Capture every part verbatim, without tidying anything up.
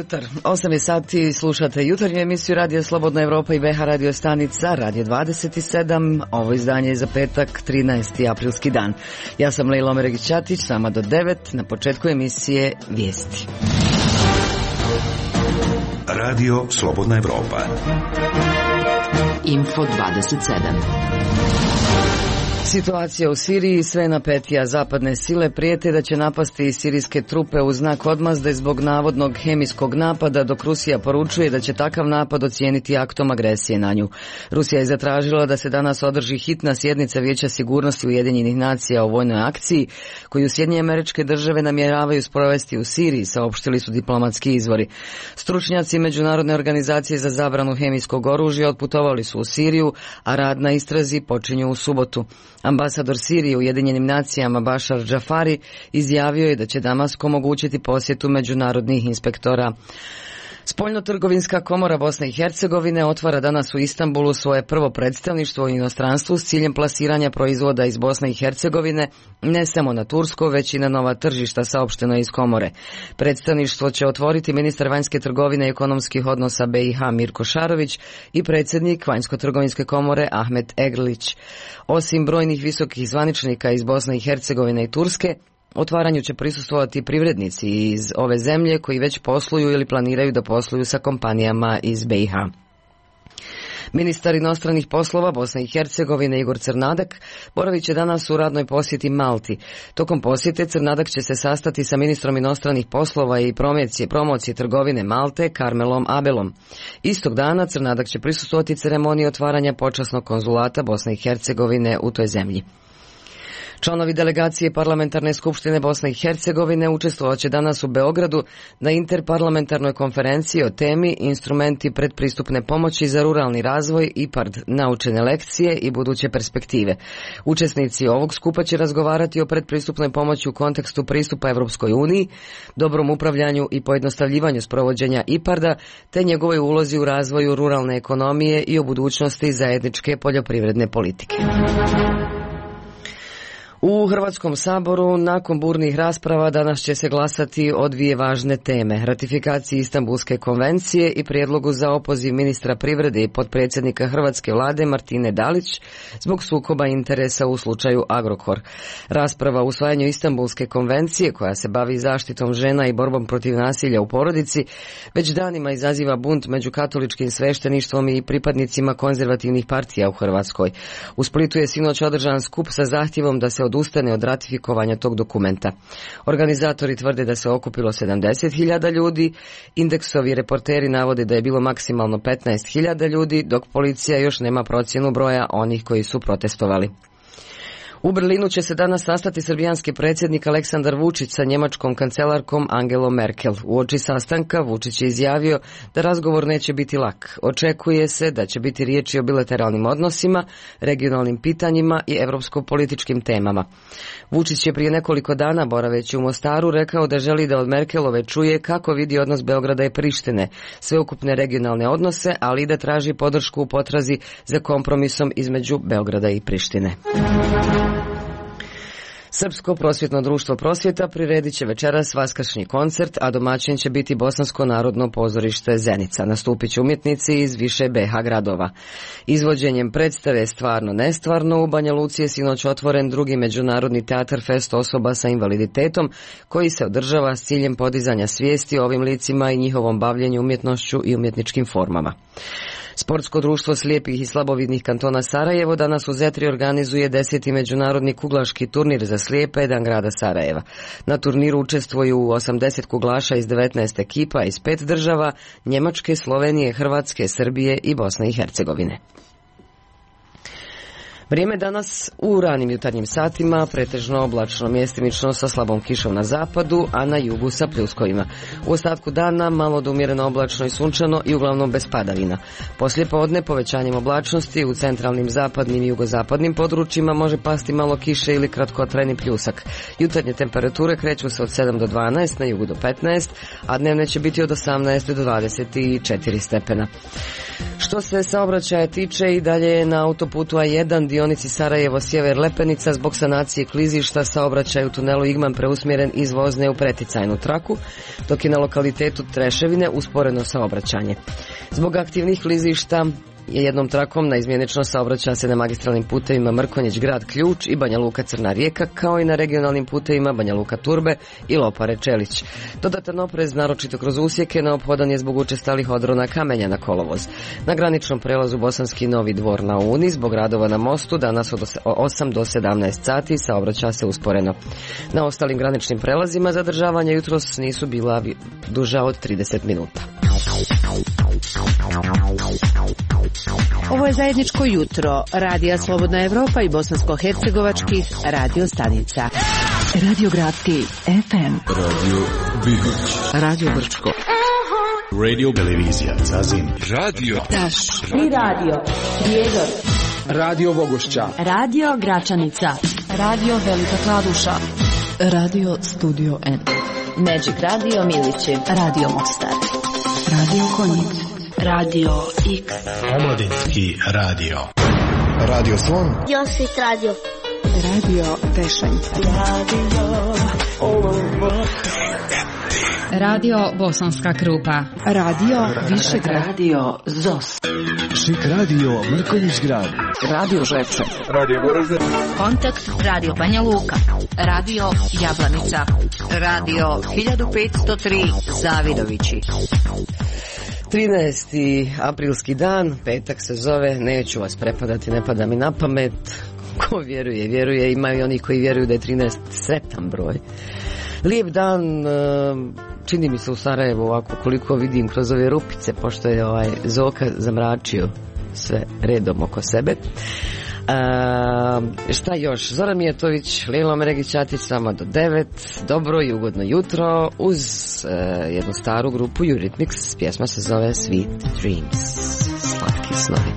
jutar, osam je sati, slušate jutarnju emisiju Radija Slobodna Evropa i B H radio stanica Radio dvadeset sedam. Ovo izdanje je za petak, trinaesti aprilski dan. Ja sam Lejla Omeregić-Ćatić, sama do devet, na početku emisije vijesti. Radio Slobodna Evropa. Info dvadeset sedam. Situacija u Siriji sve napetija. Zapadne sile prijete da će napasti sirijske trupe u znak odmazde zbog navodnog hemijskog napada, dok Rusija poručuje da će takav napad ocijeniti aktom agresije na nju. Rusija je zatražila da se danas održi hitna sjednica Vijeća sigurnosti Ujedinjenih nacija o vojnoj akciji koju Sjedinjene Američke Države namjeravaju sprovesti u Siriji, saopštili su diplomatski izvori. Stručnjaci Međunarodne organizacije za zabranu hemijskog oružja otputovali su u Siriju, a rad na istrazi počinju u subotu. Ambasador Sirije u Ujedinjenim nacijama Bašar Džafari izjavio je da će Damask omogućiti posjetu međunarodnih inspektora. Spoljnotrgovinska komora Bosne i Hercegovine otvara danas u Istanbulu svoje prvo predstavništvo u inostranstvu s ciljem plasiranja proizvoda iz Bosne i Hercegovine ne samo na tursko, već i na nova tržišta, saopšteno iz komore. Predstavništvo će otvoriti ministar vanjske trgovine i ekonomskih odnosa B i H Mirko Šarović i predsjednik Vanjsko-trgovinske komore Ahmet Eglić. Osim brojnih visokih zvaničnika iz Bosne i Hercegovine i Turske, otvaranju će prisustvovati privrednici iz ove zemlje koji već posluju ili planiraju da posluju sa kompanijama iz B i H. Ministar inostranih poslova Bosne i Hercegovine Igor Crnadak boravit će danas u radnoj posjeti Malti. Tokom posjete Crnadak će se sastati sa ministrom inostranih poslova i promocije, promocije trgovine Malte Karmelom Abelom. Istog dana Crnadak će prisustvovati ceremoniji otvaranja počasnog konzulata Bosne i Hercegovine u toj zemlji. Članovi delegacije Parlamentarne skupštine Bosne i Hercegovine učestvovat će danas u Beogradu na interparlamentarnoj konferenciji o temi Instrumenti predpristupne pomoći za ruralni razvoj I P A R D, naučene lekcije i buduće perspektive. Učesnici ovog skupa će razgovarati o predpristupnoj pomoći u kontekstu pristupa Evropskoj uniji, dobrom upravljanju i pojednostavljivanju sprovođenja I P A R D-a, te njegovoj ulozi u razvoju ruralne ekonomije i o budućnosti zajedničke poljoprivredne politike. U Hrvatskom saboru nakon burnih rasprava danas će se glasati o dvije važne teme: ratifikaciji Istanbulske konvencije i prijedlogu za opoziv ministra privrede i potpredsjednika Hrvatske vlade Martine Dalić zbog sukoba interesa u slučaju Agrokor. Rasprava o usvajanju Istanbulske konvencije, koja se bavi zaštitom žena i borbom protiv nasilja u porodici, već danima izaziva bunt među katoličkim svešteništvom i pripadnicima konzervativnih partija u Hrvatskoj. U Splitu je sinoć održan skup sa zahtjevom da se odustane od ratifikovanja tog dokumenta. Organizatori tvrde da se okupilo sedamdeset hiljada ljudi, Indeksovi reporteri navode da je bilo maksimalno petnaest hiljada ljudi, dok policija još nema procjenu broja onih koji su protestovali. U Berlinu će se danas sastati srbijanski predsjednik Aleksandar Vučić sa njemačkom kancelarkom Angelom Merkel. Uoči sastanka Vučić je izjavio da razgovor neće biti lak. Očekuje se da će biti riječi o bilateralnim odnosima, regionalnim pitanjima i evropsko-političkim temama. Vučić je prije nekoliko dana, boraveći u Mostaru, rekao da želi da od Merkelove čuje kako vidi odnos Beograda i Prištine, sveukupne regionalne odnose, ali i da traži podršku u potrazi za kompromisom između Beograda i Prištine. Srpsko prosvjetno društvo Prosvjeta priredit će večeras vaskršnji koncert, a domaćin će biti Bosansko narodno pozorište Zenica. Nastupit će umjetnici iz više B H gradova. Izvođenjem predstave Stvarno nestvarno u Banja Luci je sinoć otvoren drugi međunarodni teatar fest osoba sa invaliditetom, koji se održava s ciljem podizanja svijesti o ovim licima i njihovom bavljenju umjetnošću i umjetničkim formama. Sportsko društvo slijepih i slabovidnih kantona Sarajevo danas u Zetri organizuje deseti međunarodni kuglaški turnir za slijepe dan grada Sarajeva. Na turniru učestvuju osamdeset kuglaša iz devetnaest ekipa iz pet država: Njemačke, Slovenije, Hrvatske, Srbije i Bosne i Hercegovine. Vrijeme danas u ranim jutarnjim satima pretežno oblačno, mjestimično sa slabom kišom na zapadu, a na jugu sa pljuskovima. U ostatku dana malo do umjereno oblačno i sunčano i uglavnom bez padavina. Poslije podne povećanjem oblačnosti u centralnim, zapadnim i jugozapadnim područjima može pasti malo kiše ili kratkotrajni pljusak. Jutarnje temperature kreću se od sedam do dvanaest, na jugu do petnaest, a dnevne će biti od osamnaest do dvadeset četiri stepena. Što se saobraćaja tiče, i dalje na autoputu A jedan dio dionici Sarajevo-Sjever Lepenica zbog sanacije klizišta saobraćaj u tunelu Igman preusmjeren iz vozne u preticajnu traku, dok je na lokalitetu Treševine usporeno saobraćanje. Zbog aktivnih klizišta je jednom trakom na izmjenično saobraća se na magistralnim putevima Mrkonjić grad Ključ i Banja Luka Crna Rijeka, kao i na regionalnim putevima Banja Luka Turbe i Lopare Čelić. Dodatan oprez, naročito kroz usjeke, neophodan je zbog učestalih odrona kamenja na kolovoz. Na graničnom prelazu Bosanski Novi Dvor na Uni zbog radova na mostu danas od osam do sedamnaest sati saobraća se usporeno. Na ostalim graničnim prelazima zadržavanja jutros nisu bila duža od trideset minuta. Ovo je zajedničko jutro Radija Slobodna Evropa i bosansko-hercegovačkih radio stanica. Radio Gradski F M, Radio Bihać, Radio Brčko, Radio Televizija Zazin, Radio Taš I radio Prijedor, Radio Vogošća, Radio Gračanica, Radio Velika Kladuša, Radio Studio N, Magic Radio Milići, Radio Mostar, Radio Konjic, Radio X, Omladinski radio, Radio Slon, Josip Radio, Radio Tešanj, Radio Bosanska Krupa, Radio Višegrad, Radio Zos, Šik Radio Mrkonjić grad, Radio Žepče, Radio Goražde, Kontakt Radio Banja Luka, Radio Jablanica, Radio hiljadu petsto tri Zavidovići. trinaesti aprilski dan, petak se zove, neću vas prepadati, ne pada mi na pamet. Ko vjeruje, vjeruje, imaju oni koji vjeruju da je trinaest sretan broj. Lijep dan, čini mi se u Sarajevu ovako koliko vidim kroz ove rupice, pošto je ovaj Zoka zamračio sve redom oko sebe. A, šta još? Zoran Mijatović, Lilo Meregić-Ćatić, sama do devet. Dobro i ugodno jutro uz uh, jednu staru grupu Eurythmics. Pjesma se zove Sweet Dreams. Slatki snovi.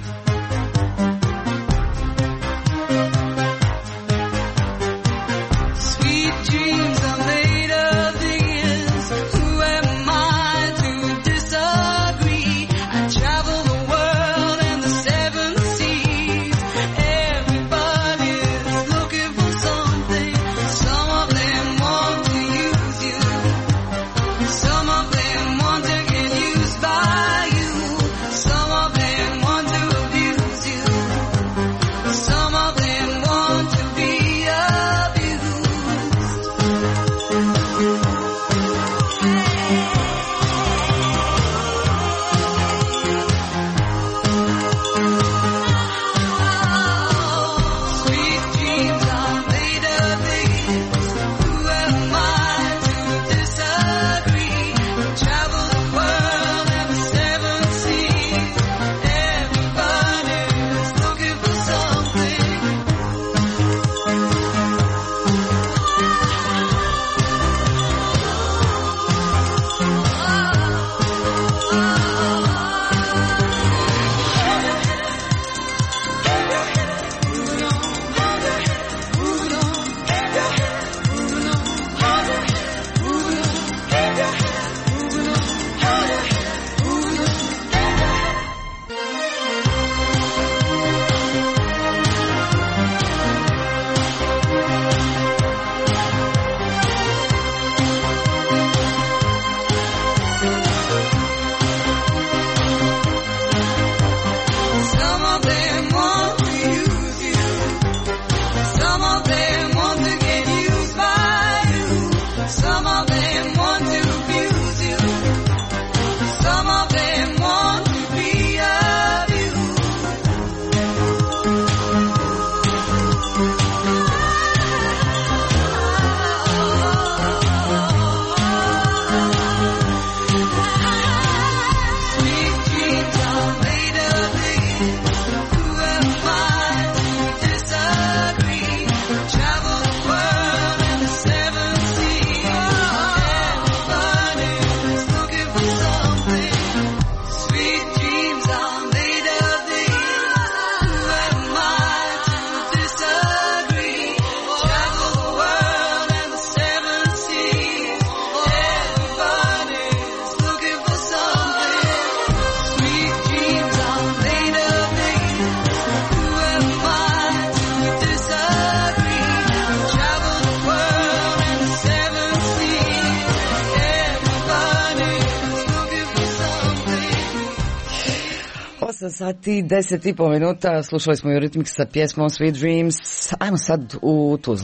sedam sati, deset i pol minuta, slušali smo Eurythmics sa pjesmom Sweet Dreams. Ajmo sad u Tuzlu.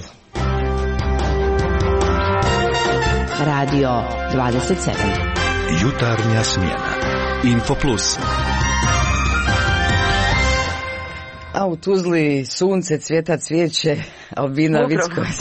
Radio dvadeset sedam. Jutarnja smjena. Info Plus. A u Tuzli sunce, cvjeta, cvijeće, Albina Vicković.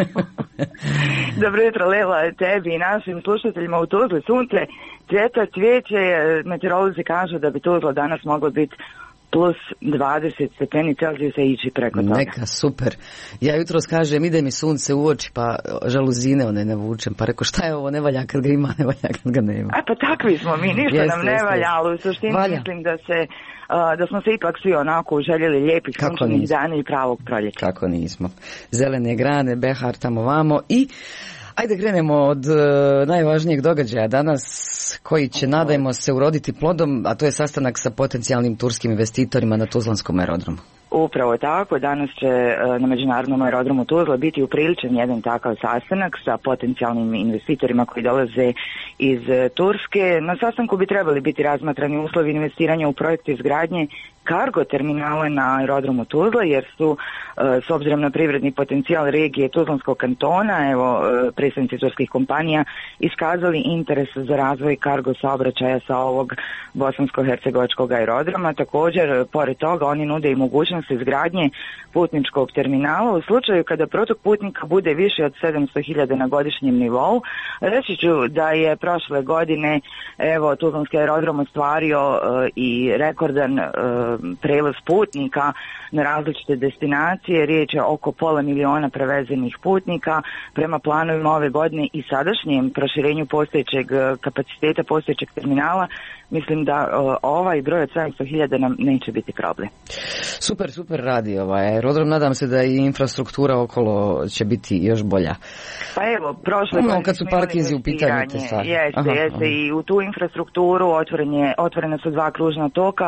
Dobro jutro, Lela, tebi i našim slušateljima u Tuzli. Sunce, cvjeta, cvijeće, meteorolozi kažu da bi Tuzla danas moglo biti plus dvadeset stepeni Celzijusa ići preko toga. Neka, super. Ja jutros kažem, ide mi sunce u oči, pa žaluzine one ne vučem, pa reko šta je ovo, ne valja kad ga ima, ne valja kad ga nema. A pa takvi smo mi, ništa jeste, nam ne jeste, valja, ali u suštini valja. Mislim da se Uh, da smo se ipak svi onako željeli lijepih sunčanih dana i pravog proljeća. Kako nismo. Zelene grane, behar tamo vamo i ajde krenemo od uh, najvažnijeg događaja danas koji će, nadajmo se, uroditi plodom, a to je sastanak sa potencijalnim turskim investitorima na Tuzlanskom aerodromu. Upravo tako, danas će na Međunarodnom aerodromu Tuzla biti upriličen jedan takav sastanak sa potencijalnim investitorima koji dolaze iz Turske. Na sastanku bi trebali biti razmatrani uslovi investiranja u projekte izgradnje kargo terminale na aerodromu Tuzla, jer su s obzirom na privredni potencijal regije Tuzlanskog kantona, evo predstavnici turskih kompanija iskazali interes za razvoj kargo saobraćaja sa ovog bosansko-hercegovačkog aerodroma. Također, pored toga, oni nude i mogućnost izgradnje putničkog terminala u slučaju kada protok putnika bude više od sedamsto hiljada na godišnjem nivou. Reći ću da je prošle godine evo Tuzlanski aerodrom ostvario uh, i rekordan uh, prevoz putnika na različite destinacije. Riječ je oko pola miliona prevezenih putnika. Prema planovima ove godine i sadašnjem proširenju postojećeg kapaciteta postojećeg terminala, mislim da uh, ovaj broj od sedamsto hiljada nam neće biti problem. Super, super radi ovaj aerodrom. Nadam se da i infrastruktura okolo će biti još bolja. Pa evo, prošle no, kad su parkinzi u pitanju te sad. Jeste, aha, jeste aha. I u tu infrastrukturu otvoren je, otvorena su dva kružna toka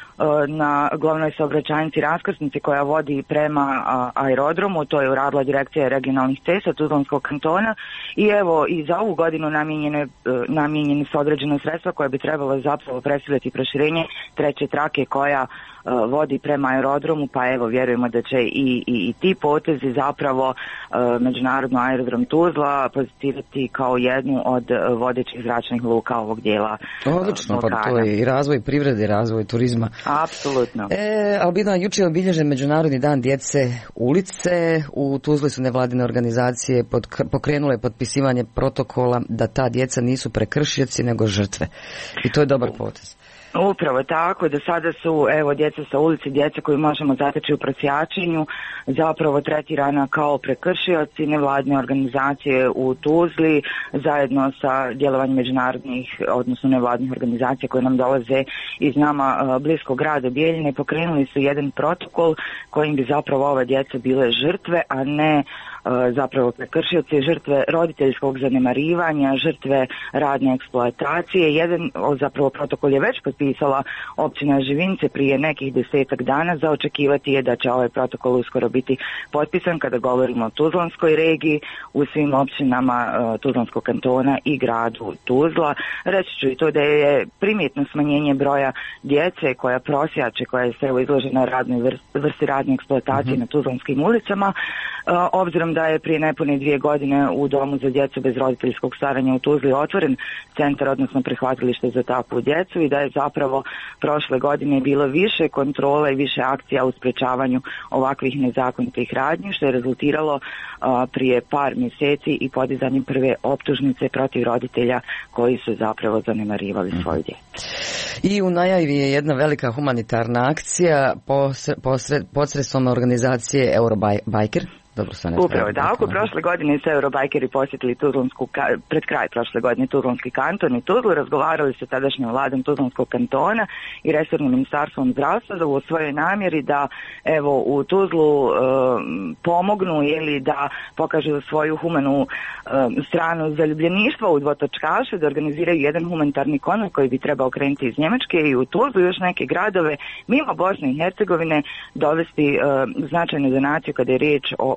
na glavnoj saobraćajnici raskrsnici koja vodi prema aerodromu. To je uradila direkcija regionalnih cesta Tuzlanskog kantona i evo i za ovu godinu namijenjene, namijenjene su određena sredstva koja bi trebalo zapravo predstavljati proširenje treće trake koja vodi prema aerodromu, pa evo vjerujemo da će i, i, i ti potezi zapravo uh, Međunarodno aerodrom Tuzla pozitivati kao jednu od vodećih zračnih luka ovog dijela. Odlično, uh, pa to je i razvoj privrede, i razvoj turizma. Apsolutno. E, Albina, jučer je obilježen Međunarodni dan djece ulice. U Tuzli su nevladine organizacije pod, pokrenule potpisivanje protokola da ta djeca nisu prekršioci nego žrtve. I to je dobar potez. Upravo tako, do sada su evo djeca sa ulici, djeca koju možemo zateći u prosjačenju, zapravo tretirana kao prekršioci. Nevladine organizacije u Tuzli zajedno sa djelovanjem međunarodnih, odnosno nevladnih organizacija koje nam dolaze iz nama bliskog grada Bijeljine, pokrenuli su jedan protokol kojim bi zapravo ova djeca bile žrtve, a ne zapravo prekršioci, žrtve roditeljskog zanemarivanja, žrtve radne eksploatacije. Jedan zapravo protokol je već potpisala općina Živince prije nekih desetak dana. Za očekivati je da će ovaj protokol uskoro biti potpisan kada govorimo o Tuzlanskoj regiji, u svim općinama uh, Tuzlanskog kantona i gradu Tuzla. Reći ću i to da je primjetno smanjenje broja djece koja prosjače, koja je se izložena radnoj vrsti, vrsti radne eksploatacije mm-hmm. na Tuzlanskim ulicama, uh, obzirom da je prije nepune dvije godine u Domu za djecu bez roditeljskog staranja u Tuzli otvoren centar, odnosno prihvatilište za takvu djecu, i da je zapravo prošle godine bilo više kontrola i više akcija u sprečavanju ovakvih nezakonitih radnji, što je rezultiralo a, prije par mjeseci i podizanjem prve optužnice protiv roditelja koji su zapravo zanemarivali svoju djecu. I u najavi je jedna velika humanitarna akcija posredstvom organizacije Eurobiker. Dobro, upravo tako, prošle godine su Eurobajkeri posjetili Tuzlansku, pred kraj prošle godine Tuzlanski kanton i Tuzlu, razgovarali su tadašnjom vladom Tuzlanskog kantona i resornim ministarstvom zdravstva u svojoj namjeri da evo u Tuzlu e, pomognu ili da pokažu svoju humanu e, stranu zaljubljeništva u dvotočkaše, da organiziraju jedan humanitarni konvoj koji bi trebao krenuti iz Njemačke i u Tuzlu još neke gradove mimo Bosne i Hercegovine dovesti e, značajnu donaciju kada je riječ o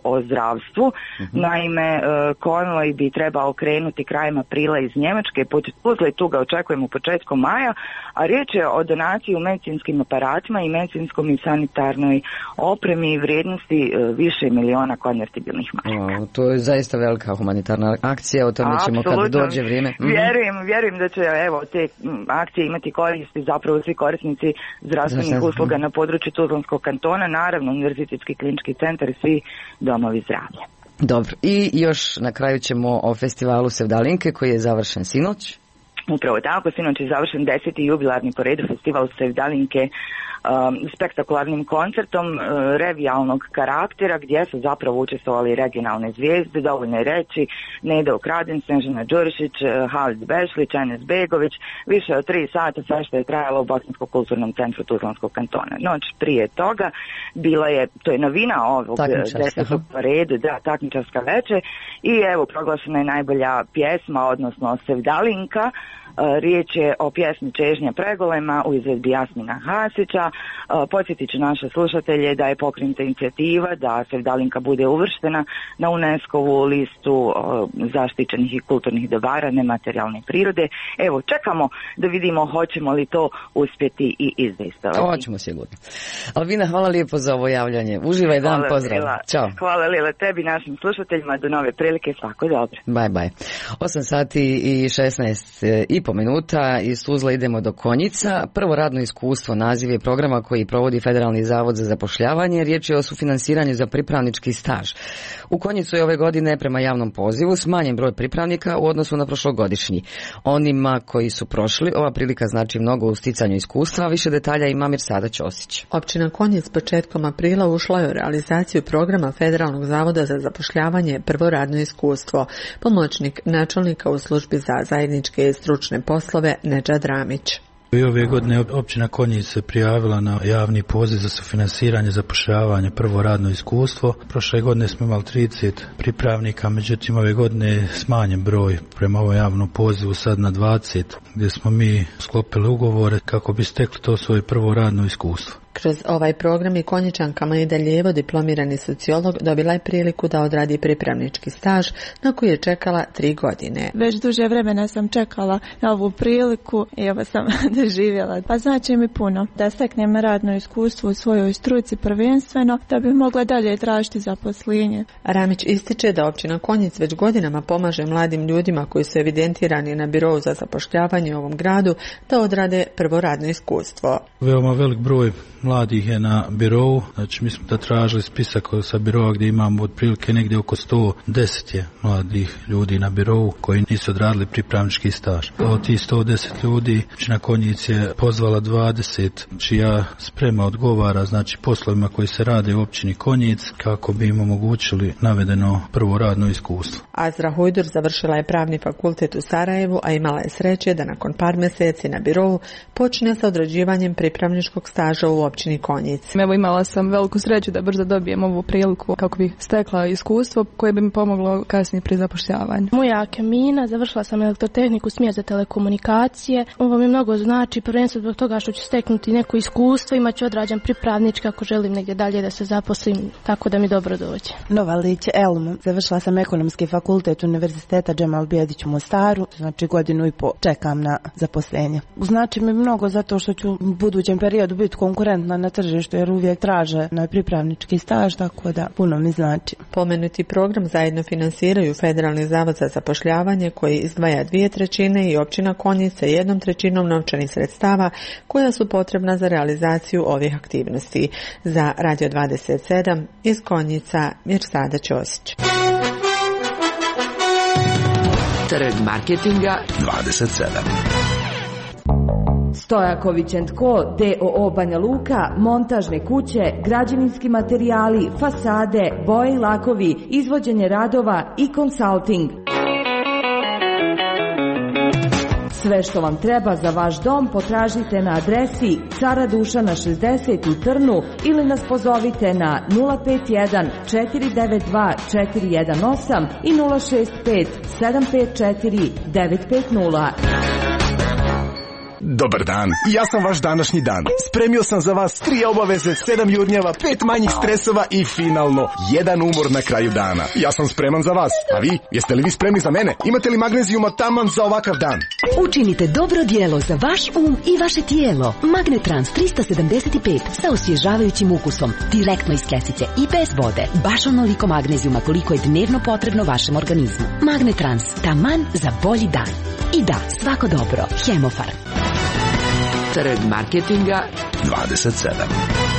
o zdravstvu. Mm-hmm. Naime, konvoj bi trebao krenuti krajem aprila iz Njemačke, put Tuzle, tu ga očekujemo početkom maja, a riječ je o donaciji u medicinskim aparatima i medicinskom i sanitarnoj opremi vrijednosti više miliona konvertibilnih maraka. O, to je zaista velika humanitarna akcija, o tome ćemo kad dođe vrijeme. Mm-hmm. Vjerujem, vjerujem da će evo te akcije imati koristi zapravo svi korisnici zdravstvenih Zašto? usluga na području Tuzlanskog kantona, naravno Univerzitetski klinički centar i svi domovi zdravlja. Dobro, i još na kraju ćemo o festivalu Sevdalinke koji je završen sinoć. Upravo tako, sinoć je završen deseti jubilarni po redu festival Sevdalinke um, spektakularnim koncertom uh, revijalnog karaktera gdje su zapravo učestvovali regionalne zvijezde, dovoljno je reći Neda Ukradin, Snežana Đurišić, uh, Halid Bešlić, Enes Begović, više od tri sata sve što je trajalo u Bosanskom kulturnom centru Tuzlanskog kantona. Noć prije toga bila je, to je novina ovog desetog po redu, da, takmičarska večer i evo proglašena je najbolja pjesma, odnosno Sevdalinka. Riječ je o pjesmi Čežnja pregolema u izvedbi Jasmina Hasića. Podsjetit ću naše slušatelje da je pokrenuta inicijativa da Sevdalinka bude uvrštena na UNESCO-vu listu zaštićenih i kulturnih dobara nematerijalne prirode. Evo, čekamo da vidimo hoćemo li to uspjeti i izdejstovati. Hoćemo sigurno. Alvina, hvala lijepo za ovo javljanje. Uživaj dan, hvala, pozdrav. Lila. Ćao. Hvala Lila tebi, našim slušateljima, do nove prilike, svako dobro. Bye bye. osam sati i šesnaest i po minuta, iz Tuzla idemo do Konjica. Prvo radno iskustvo naziv je programa koji provodi Federalni zavod za zapošljavanje. Riječ je o sufinansiranju za pripravnički staž. U Konjicu je ove godine prema javnom pozivu smanjen broj pripravnika u odnosu na prošlogodišnji. Onima koji su prošli, ova prilika znači mnogo u sticanju iskustva, a više detalja ima Mirsada Ćosić. Općina Konjic početkom aprila ušla je u realizaciju programa Federalnog zavoda za zapošljavanje prvo radno iskustvo. Pomoćnik načelnika u službi za zajedničke i stručne poslove Nedžad Ramić. I ove godine općina Konjic se prijavila na javni poziv za sufinansiranje zapošljavanja prvo radno iskustvo. Prošle godine smo imali trideset pripravnika, međutim ove godine je smanjen broj prema ovom javnom pozivu sad na dvadeset, gdje smo mi sklopili ugovore kako bi stekli to svoje prvo radno iskustvo. Kroz ovaj program i Konjičanka Majda Ljevo, diplomirani sociolog, dobila je priliku da odradi pripravnički staž na koji je čekala tri godine. Već duže vremena sam čekala na ovu priliku i evo sam doživjela. Pa znači mi puno da steknem radno iskustvo u svojoj struci prvenstveno da bi mogla dalje tražiti zaposlenje. Ramić ističe da općina Konjic već godinama pomaže mladim ljudima koji su evidentirani na birou za zapošljavanje u ovom gradu da odrade prvo radno iskustvo. Veoma velik broj mladih je na birou, znači mi smo da tražili spisak sa biroa gdje imamo otprilike negdje oko sto deset je mladih ljudi na birou koji nisu odradili pripravnički staž. Od tih sto deset ljudi općina Konjic je pozvala dvadeset čija sprema odgovara znači poslovima koji se rade u općini Konjic kako bi im omogućili navedeno prvo radno iskustvo. Azra Hujdur završila je pravni fakultet u Sarajevu, a imala je sreće da nakon par mjeseci na birou počne sa odrađivanjem pripravničkog staža u općini Konjic. Evo, imala sam veliku sreću da brzo dobijem ovu priliku kako bi stekla iskustvo koje bi mi pomoglo kasnije pri zapošljavanju. Moja Kemina, završila sam elektrotehniku, smjer za telekomunikacije. Ovo mi mnogo znači, prvenstveno zbog toga što ću steknuti neko iskustvo, imat ću odrađen pripravnički ako želim negdje dalje da se zaposlim, tako da mi dobro dođe. Novalić Elmu, završila sam ekonomski fakultet Univerziteta Džemal Bijedić u Mostaru, znači godinu i po čekam na zaposlenje. Znači mi mnogo zato što ću u budućem periodu biti konkurentna na tržištu jer uvijek traže na pripravnički staž, tako da puno mi znači. Pomenuti program zajedno finansiraju Federalni zavod za zapošljavanje koji izdvaja dvije trećine i općina Konjica jednom trećinom novčanih sredstava koja su potrebna za realizaciju ovih aktivnosti. Za Radio dvadeset sedam iz Konjica Mirsada Ćosić. Trg marketinga dvadeset sedam. Stojaković and Co. d o o Banja Luka, montažne kuće, građevinski materijali, fasade, boje i lakovi, izvođenje radova i konsalting. Sve što vam treba za vaš dom potražite na adresi Cara Dušana šezdeset u Trnu ili nas pozovite na nula pet jedan četiri devet dva četiri jedan osam i nula šest pet sedam pet četiri devet pet nula. Dobar dan, ja sam vaš današnji dan. Spremio sam za vas tri obaveze, sedam jurnjava, pet manjih stresova i finalno jedan umor na kraju dana. Ja sam spreman za vas, a vi? Jeste li vi spremni za mene? Imate li magnezijuma taman za ovakav dan? Učinite dobro djelo za vaš um i vaše tijelo. Magnetrans tristo sedamdeset pet sa osvježavajućim ukusom, direktno iz kesice i bez vode. Baš onoliko magnezijuma koliko je dnevno potrebno vašem organizmu. Magnetrans, taman za bolji dan. I da, svako dobro. Hemofar. Trg marketinga dvadeset sedam.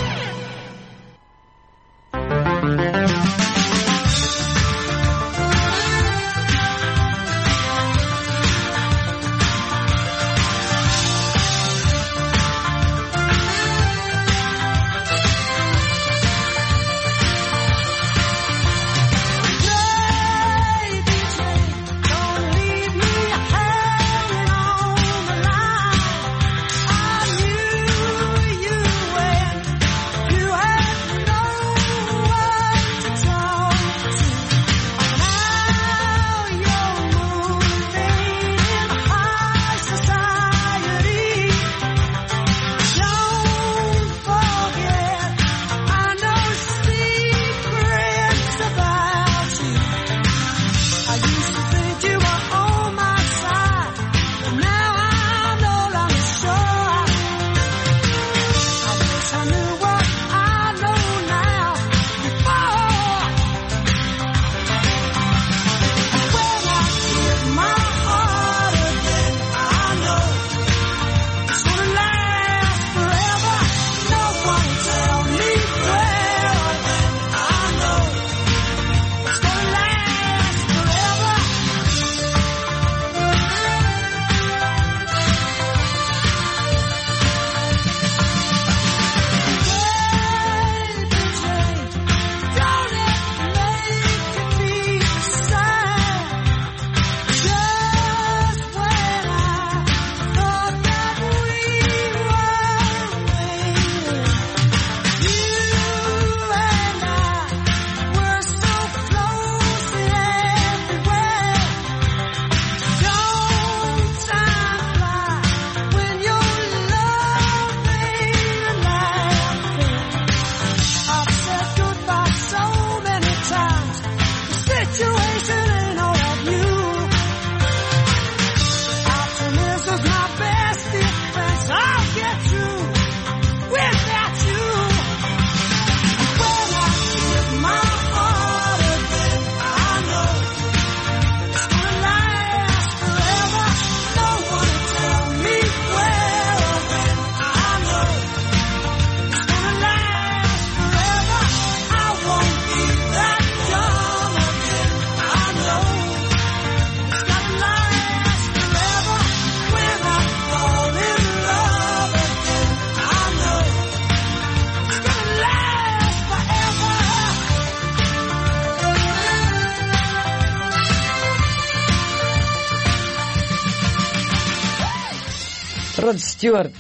Rod Stewart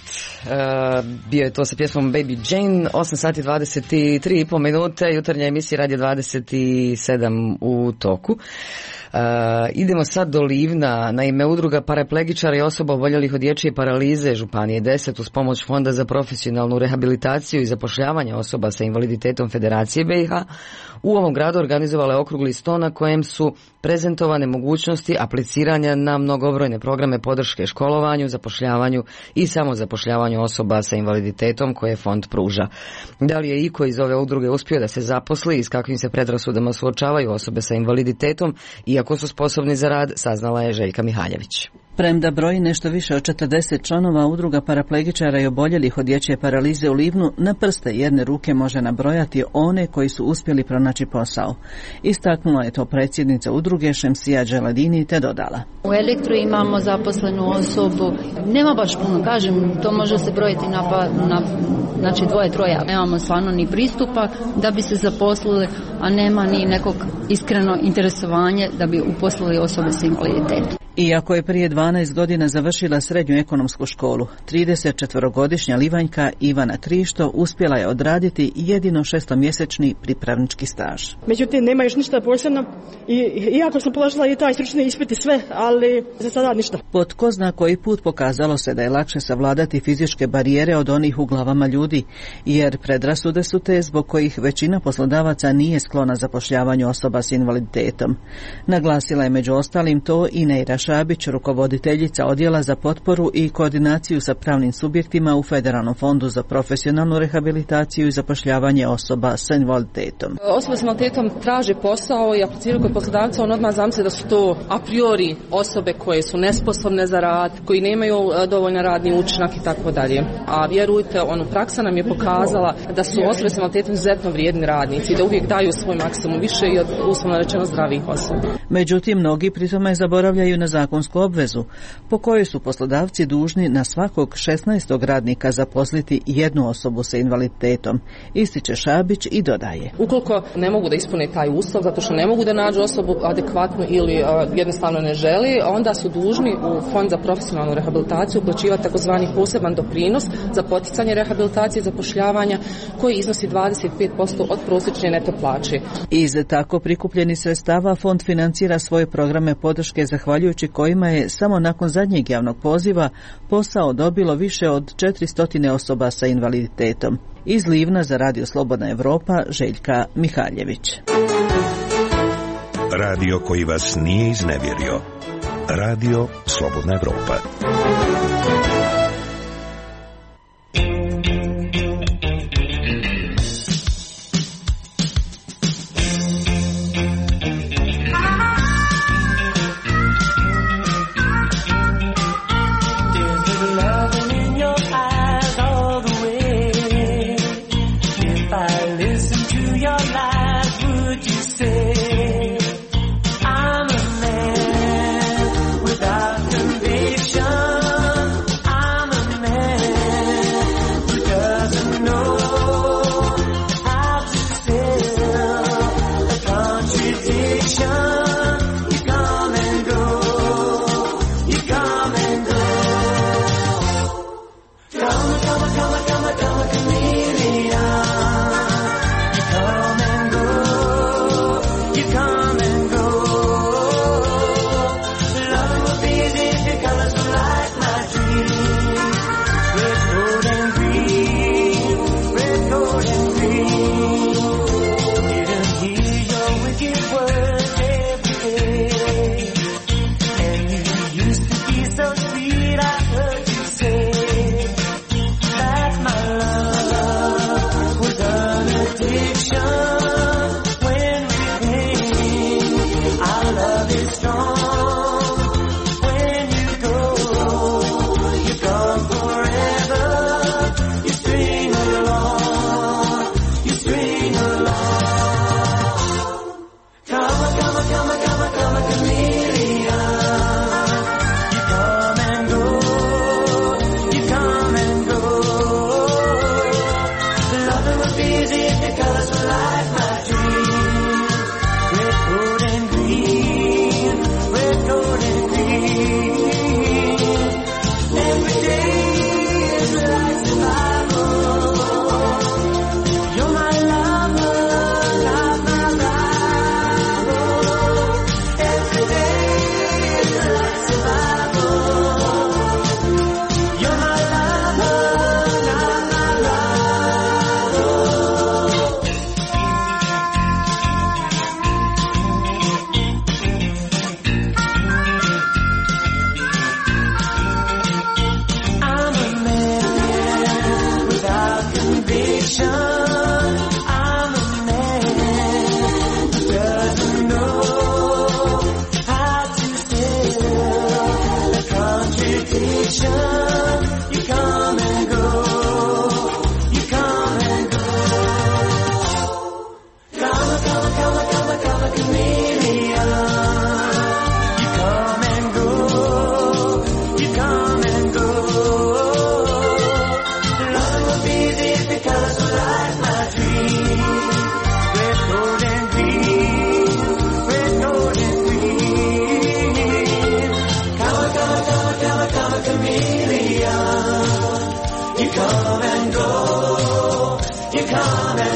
uh, bio je to sa pjesmom Baby Jane. Osam sati dvadeset tri i pol minute, jutarnja emisija Radio dvadeset sedam u toku. Uh, idemo sad do Livna. Naime, udruga paraplegičara i osoba oboljelih od dječje paralize Županije deset uz pomoć Fonda za profesionalnu rehabilitaciju i zapošljavanje osoba sa invaliditetom Federacije B i H u ovom gradu organizovala je okrugli sto na kojem su prezentovane mogućnosti apliciranja na mnogobrojne programe podrške školovanju, zapošljavanju i samozapošljavanju osoba sa invaliditetom koje fond pruža. Da li je iko iz ove udruge uspio da se zaposli i s kakvim se predrasudama suočavaju osobe sa invaliditetom, iako su sposobni za rad, saznala je Željka Mihaljević. Premda broji nešto više od četrdeset članova, udruga paraplegičara i oboljelih od dječje paralize u Livnu na prste jedne ruke može nabrojati one koji su uspjeli pronaći posao. Istaknula je to predsjednica udruge Šemsija Dželadini te dodala. U Elektru imamo zaposlenu osobu, nema baš puno, kažem, to može se brojiti na, na znači dvoje, troje. Nemamo stvarno ni pristupa da bi se zaposlili, a nema ni nekog iskreno interesovanje da bi uposlili osobe s invaliditetom. Iako je prije dvanaest godina završila srednju ekonomsku školu, tridesetčetvorogodišnja Livanjka Ivana Krišto uspjela je odraditi jedino šestomjesečni pripravnički staž. Međutim, nema još ništa posebno, i, iako sam položila i taj stručni ispit i sve, ali za sada ništa. Po tko zna koji put pokazalo se da je lakše savladati fizičke barijere od onih u glavama ljudi, jer predrasude su te zbog kojih većina poslodavaca nije sklona zapošljavanju osoba s invaliditetom. Naglasila je među ostalim to i Neira Šabić, rukovoditeljica odjela za potporu i koordinaciju sa pravnim subjektima u Federalnom fondu za profesionalnu rehabilitaciju i zapošljavanje osoba s invaliditetom. Osobe s invaliditetom traže posao i apliciraju kod poslodavca, on odmah zamisli da su to a priori osobe koje su nesposobne za rad, koji nemaju dovoljno radni učinak i tako dalje. A vjerujte, ono, praksa nam je pokazala da su osobe s invaliditetom izuzetno vrijedni radnici i da uvijek daju svoj maksimum više i od uslovno rečeno zdravih osoba. Međutim, mnogi pri tome zaboravljaju na zakonsku obvezu, po kojoj su poslodavci dužni na svakog šesnaestog radnika zaposliti jednu osobu sa invaliditetom, ističe Šabić i dodaje. Ukoliko ne mogu da ispune taj uslov, zato što ne mogu da nađu osobu adekvatnu ili uh, jednostavno ne želi, onda su dužni u Fond za profesionalnu rehabilitaciju uplaćivati takozvani poseban doprinos za poticanje rehabilitacije i zapošljavanja koji iznosi dvadeset pet posto od prosječne neto plaće. Iz tako prikupljenih sredstava Fond financira svoje programe podrške zahvaljujući kojima je samo nakon zadnjeg javnog poziva posao dobilo više od četiristo osoba sa invaliditetom. Iz Livna za Radio Slobodna Evropa, Željka Mihaljević. Radio koji vas nije iznevjerio. Radio Slobodna Evropa.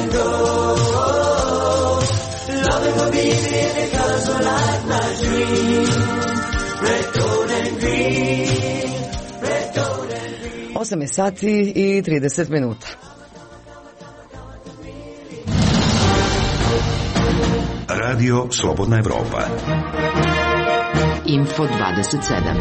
and gold. Loving my baby in the colors of like my dream. Red, gold and green. Red, gold and green. osam je sati i trideset minuta. Radio Slobodna Evropa. Info dvadeset sedam.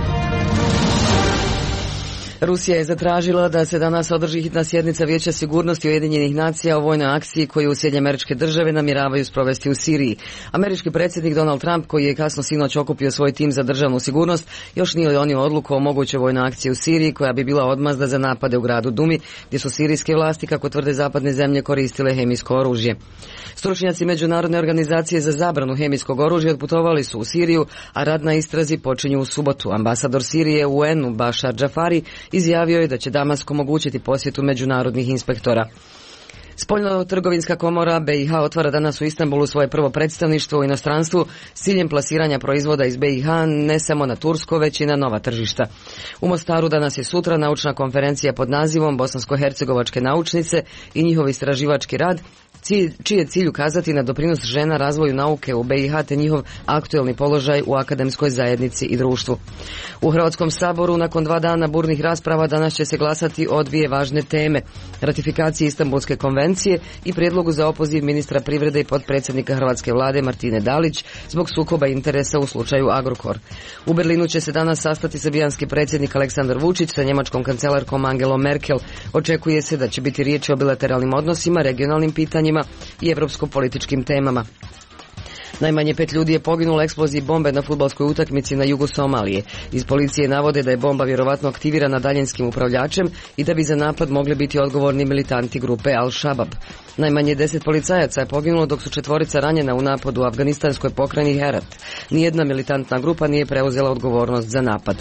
Rusija je zatražila da se danas održi hitna sjednica Vijeća sigurnosti Ujedinjenih nacija o vojnoj akciji koju Sjedinjene Američke Države namjeravaju sprovesti u Siriji. Američki predsjednik Donald Trump, koji je kasno sinoć okupio svoj tim za državnu sigurnost, još nije donio odluku o mogućoj vojnoj akciji u Siriji koja bi bila odmazda za napade u gradu Dumi, gdje su sirijske vlasti, kako tvrde zapadne zemlje, koristile hemijsko oružje. Stručnjaci Međunarodne organizacije za zabranu hemijskog oružja otputovali su u Siriju, a rad na istrazi počinju u subotu. Ambasador Sirije u U N-u Bashar Džafari izjavio je da će Damask omogućiti posjetu međunarodnih inspektora. Spoljno-trgovinska komora B i H otvara danas u Istanbulu svoje prvo predstavništvo u inostranstvu s ciljem plasiranja proizvoda iz B i H ne samo na tursko, već i na nova tržišta. U Mostaru danas je sutra naučna konferencija pod nazivom Bosansko-hercegovačke naučnice i njihov istraživački rad, čiji je cilj ukazati na doprinos žena razvoju nauke u B i H te njihov aktuelni položaj u akademskoj zajednici i društvu. U Hrvatskom saboru nakon dva dana burnih rasprava danas će se glasati o dvije važne teme: ratifikaciji Istanbulske konvencije i prijedlogu za opoziv ministra privrede i potpredsjednika hrvatske vlade Martine Dalić zbog sukoba interesa u slučaju Agrokor. U Berlinu će se danas sastati srbijanski predsjednik Aleksandar Vučić sa njemačkom kancelarkom Angelom Merkel. Očekuje se da će biti riječi o bilateralnim odnosima, regionalnim pitanjima i evropsko-političkim temama. Najmanje pet ljudi je poginulo u eksploziji bombe na fudbalskoj utakmici na jugu Somalije. Iz policije navode da je bomba vjerovatno aktivirana daljinskim upravljačem i da bi za napad mogli biti odgovorni militanti grupe Al-Shabaab. Najmanje deset policajaca je poginulo dok su četvorica ranjena u napadu u afganistanskoj pokrajini Herat. Nijedna militantna grupa nije preuzela odgovornost za napad.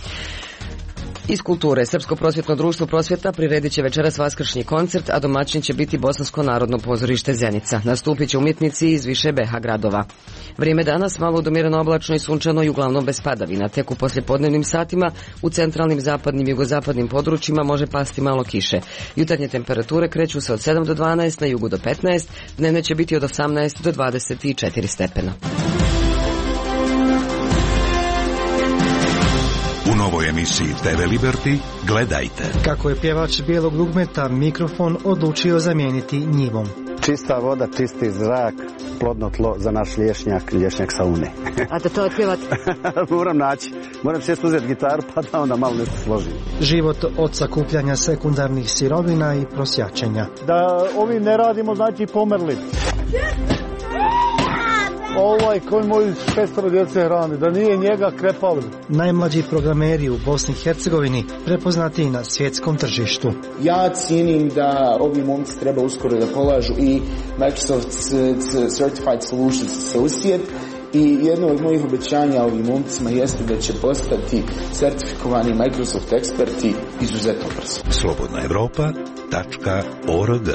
Iz kulture, Srpsko prosvjetno društvo Prosvjeta priredit će večeras vaskršnji koncert, a domaćin će biti Bosansko narodno pozorište Zenica. Nastupit će umjetnici iz više B H gradova. Vrijeme danas malo udomjereno oblačno i sunčano i uglavnom bez padavina. Tek u poslijepodnevnim satima u centralnim, zapadnim i jugozapadnim područjima može pasti malo kiše. Jutarnje temperature kreću se od sedam do dvanaest, na jugu do petnaest, dnevne će biti od osamnaest do dvadeset četiri stepena. U novoj emisiji T V Liberty gledajte kako je pjevač bijelog dugmeta mikrofon odlučio zamijeniti njivom. Čista voda, čisti zrak, plodno tlo za naš lješnjak, lješnjak saune. A da to otpjevati? Moram naći. Moram često uzeti gitaru pa da onda malo nešto složim. Život od sakupljanja sekundarnih sirovina i prosjačenja. Da ovi ne radimo, znači pomrli. Ovaj koji moji šestero djece hrani, da nije njega krepali. Najmlađi programeri u Bosni i Hercegovini prepoznati na svjetskom tržištu. Ja cijenim da ovi momci treba uskoro da polažu i Microsoft Certified Solutions Associate i jedno od mojih obećanja ovim momcima jeste da će postati certifikovani Microsoft eksperti izuzetno brzo. slobodna evropa tačka org.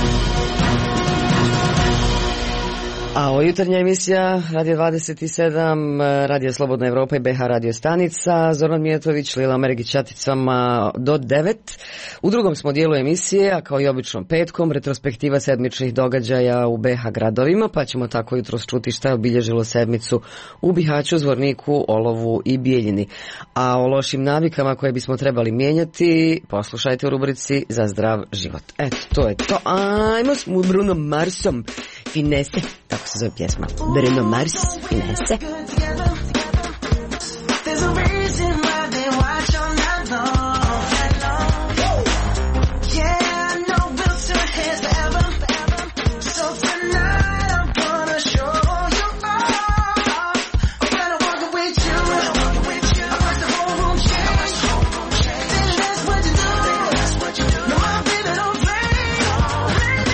A ovo jutarnja emisija Radio dvadeset sedam, Radio Slobodna Evropa i B H radio stanica. Zoran Mijatović, Lila Mergić-Ćatic s vama do devet. U drugom smo dijelu emisije, a kao i obično petkom, retrospektiva sedmičnih događaja u B H gradovima, pa ćemo tako jutros čuti šta je obilježilo sedmicu u Bihaću, Zvorniku, Olovu i Bijeljini. A o lošim navikama koje bismo trebali mijenjati, poslušajte u rubrici Za zdrav život. Eto, to je to. Ajmo s Bruno Marsom. Finese, tako se zove pjesma. Bruno Mars, Finese.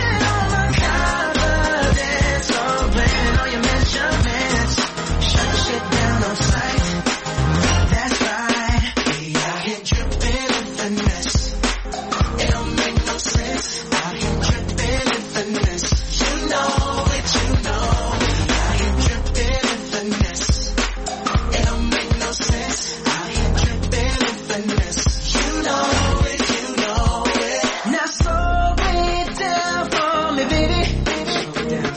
Shut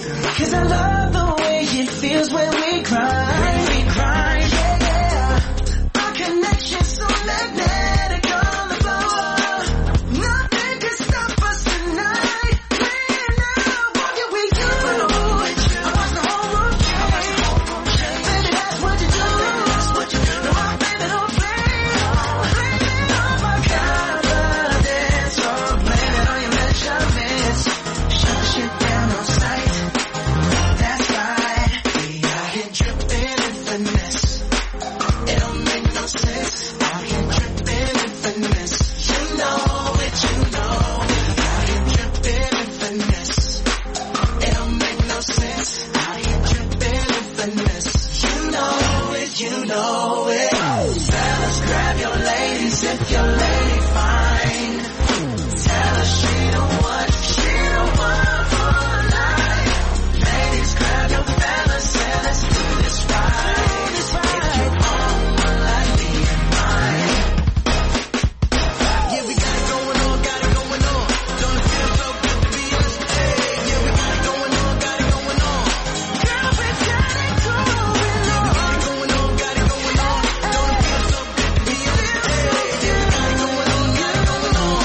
'Cause I love the way it feels when we grind. When we grind, yeah, yeah. Our connection's so magnetic on the floor. Nothing can stop us tonight. Playing out, walking with you. I watch the whole room change. Baby, that's what you do. No, I'm baby, don't play. Blame it on my confidence, or blame it on your measurements. Shut shit down on sight. That's right. We out here dripping in finesse. It don't make no sense. Out here dripping in finesse. You know it, you know. Out here dripping in finesse. It don't make no sense. Out here dripping in finesse. You know it, you know it. Fellas, grab your ladies if your lady fine. Tell her she the one, she the one for life. Ladies, grab your fellas and let's do this right. If you own one like me and mine. Yeah, we got it going on, got it going on. Don't it feel so good to be us? Hey, yeah, we got it going on, got it going on. Girl, we got it going on. We got it going on, got it going on. Don't it feel so good to be us? Hey, yeah, we got it going on, got it going on.